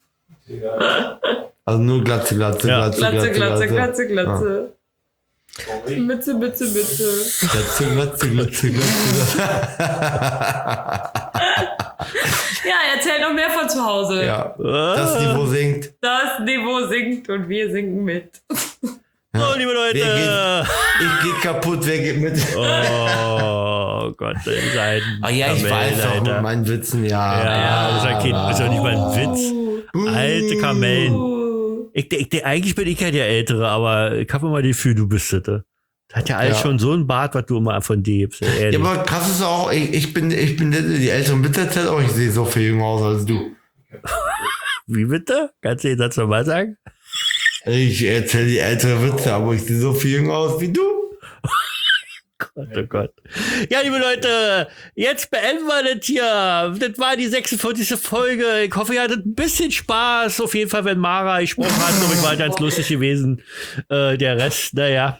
Also nur Glatze, Glatze, Ja. Glatze, Glatze, Glatze, Glatze, Glatze, Glatze. Mütze, Mütze, Mütze. Glatze, Glatze, Glatze, Glatze. Ja, erzähl noch mehr von zu Hause. Ja, das Niveau sinkt. Das Niveau sinkt und wir sinken mit. So, liebe Leute. Ich gehe kaputt, wer geht mit? Oh Gott, das ist ein Ja, ich weiß doch mit meinen Witzen, Ja, das ist ein Kind, ist doch nicht mal ein Witz. Alte Kamellen. Eigentlich bin ich ja der Ältere, aber ich habe immer das Gefühl, du bist das. Da hat ja alles schon so ein Bart, was du immer von dir gibst. Ja, aber krass ist auch, ich bin die älteren Witze erzählt, aber ich sehe so viel jünger aus als du. Wie bitte? Kannst du den Satz nochmal sagen? Ich erzähle die älteren Witze, aber ich sehe so viel jünger aus wie du. Gott, oh Gott. Ja, liebe Leute, jetzt beenden wir das hier. Das war die 46. Folge. Ich hoffe, ihr hattet ein bisschen Spaß. Auf jeden Fall, wenn Mara gesprochen hat, glaube ich, war ganz lustig gewesen. Der Rest, naja.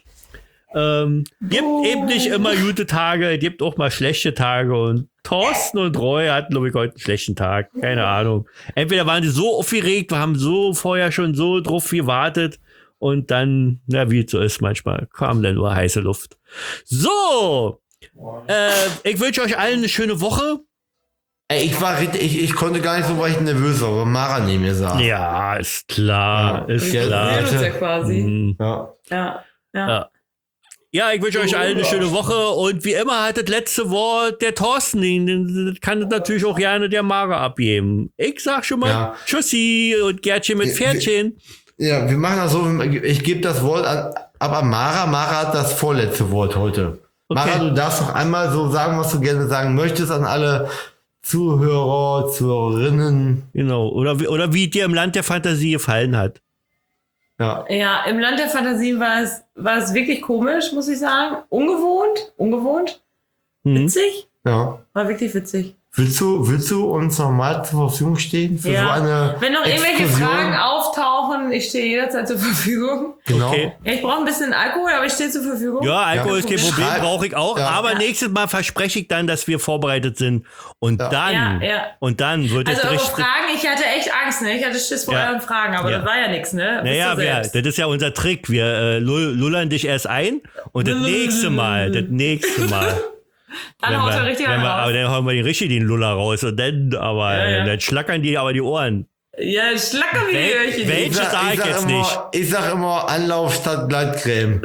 Gibt eben nicht immer gute Tage, gibt auch mal schlechte Tage. Und Thorsten und Roy hatten, glaube ich, heute einen schlechten Tag. Keine Ahnung. Entweder waren sie so aufgeregt, wir haben so vorher schon so drauf gewartet. Und dann, na, wie es so ist manchmal, kam dann nur heiße Luft. So, ich wünsche euch allen eine schöne Woche. Ey, ich konnte gar nicht so, weil ich nervös war, weil Mara neben mir saß. Ja, ist klar, ist Wir klar. sehen uns ja quasi. Mhm. Ja. Ja. Ja, ich wünsche euch allen eine schöne Woche und wie immer hat das letzte Wort der Thorsten. Das kann das natürlich auch gerne der Mara abgeben. Ich sag schon mal Tschüssi und Gärtchen mit Pferdchen. Ja, wir machen das so, ich gebe das Wort an, aber Mara hat das vorletzte Wort heute. Okay. Mara, du darfst noch einmal so sagen, was du gerne sagen möchtest an alle Zuhörer, Zuhörerinnen. Genau, oder wie dir im Land der Fantasie gefallen hat. Ja. Ja, im Land der Fantasien war es wirklich komisch, muss ich sagen. Ungewohnt. Witzig. Ja. War wirklich witzig. Willst du uns nochmal zur Verfügung stehen für so eine Wenn noch irgendwelche Exkursion? Fragen auftauchen, ich stehe jederzeit zur Verfügung. Genau. Okay. Ja, ich brauche ein bisschen Alkohol, aber ich stehe zur Verfügung. Ja, Alkohol ist kein Problem, Schreib- brauche ich auch. Ja. Aber nächstes Mal verspreche ich dann, dass wir vorbereitet sind. Und dann, Ja. und dann wird es Also eure richtig. Fragen, ich hatte echt Angst, ne? Ich hatte Schiss vor Ja. euren Fragen, aber Ja. das war ja nichts, ne? Naja, Wisst ihr selbst. das ist ja unser Trick. Wir lullern dich erst ein und das nächste Mal. Dann haut er richtig einen aber raus. dann hauen wir den Luller raus und dann, dann schlackern die aber die Ohren. Ja, schlacker wie die Öhrchen. Welche sag ich jetzt nicht? Ich sag immer Anlauf statt Gleitcreme.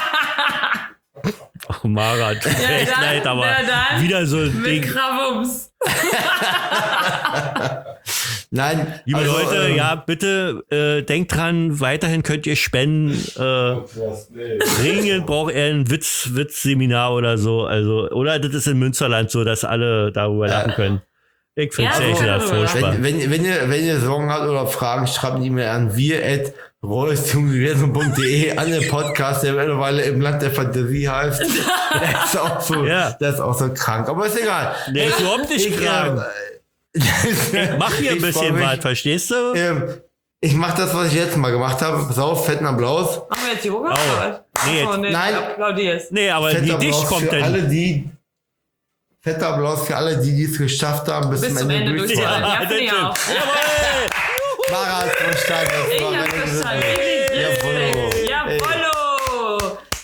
Oh, Mara, tut mir echt dann- leid, aber dann wieder so ein Mit Ding. Krawums. Nein, Liebe also, Leute, ja, bitte denkt dran, weiterhin könnt ihr spenden. Dringend braucht er ein Witzseminar oder so. Also, oder das ist in Münsterland so, dass alle darüber lachen können. Ich finde es Ja, echt so wieder darüber. furchtbar. Wenn ihr Sorgen habt oder Fragen, schreibt eine E-Mail an wir@royce.universum.de an den Podcast, der mittlerweile im Land der Fantasie heißt. Der ist auch so, Ja. der ist auch so krank. Aber ist egal. Der ist überhaupt nicht krank. Mach hier ein Ich freu bisschen mich. was, verstehst du? Ich mach das, was ich letztes Mal gemacht habe. Pass auf, fetten Applaus. Machen wir jetzt Yoga? Oh. oder? Nee, Ach so, nee, Nein. applaudierst. Nee, aber Fetter die dich Applaus kommt für alle, denn. die fetter Applaus für alle, die es geschafft haben, bis Bis zum zum Ende Ende durchzuhalten. durchzuhalten. Ja, finde ich auch. Jawohl! Mara hat verstanden. Das Ich war hab meine verstanden. Gesundheit. Jawollo. Jawollo. Jawollo.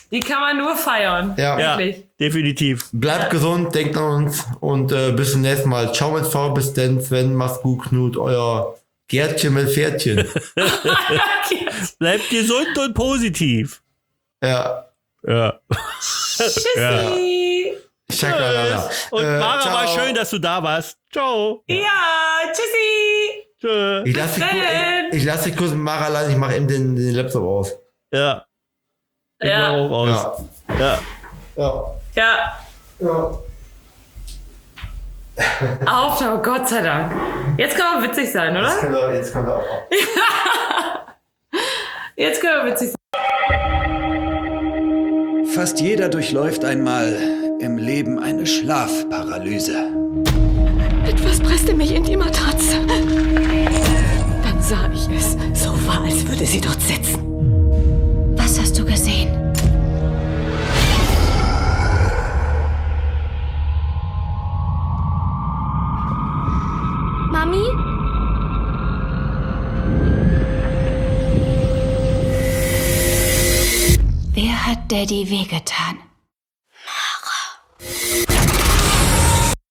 Die kann man nur feiern. Ja. Ja, Wirklich. definitiv. Bleibt gesund, denkt an uns und bis zum nächsten Mal. Ciao mit V, bis denn, Sven, mach's gut, Knut, euer Gärtchen mit Pferdchen. Bleibt gesund und positiv. Ja. Ja. Tschüssi. Schakalala. Und Mara, ciao. war schön, dass du da warst. Ciao. Ja, tschüssi. Tschö. Ich lass dich kurz mit Mara allein, ich mache eben den Laptop aus. Ja. Ich Ja. mach auch aus. Ja. Ja. Ja. Ja. Aufnahme, Gott sei Dank. Jetzt können wir witzig sein, oder? Jetzt können wir auch. Jetzt können wir witzig sein. Fast jeder durchläuft einmal im Leben eine Schlafparalyse. Etwas presste mich in die Matratze. Dann sah ich es. So war, als würde sie dort sitzen. Was hast du gesehen? Mami? Wer hat Daddy wehgetan?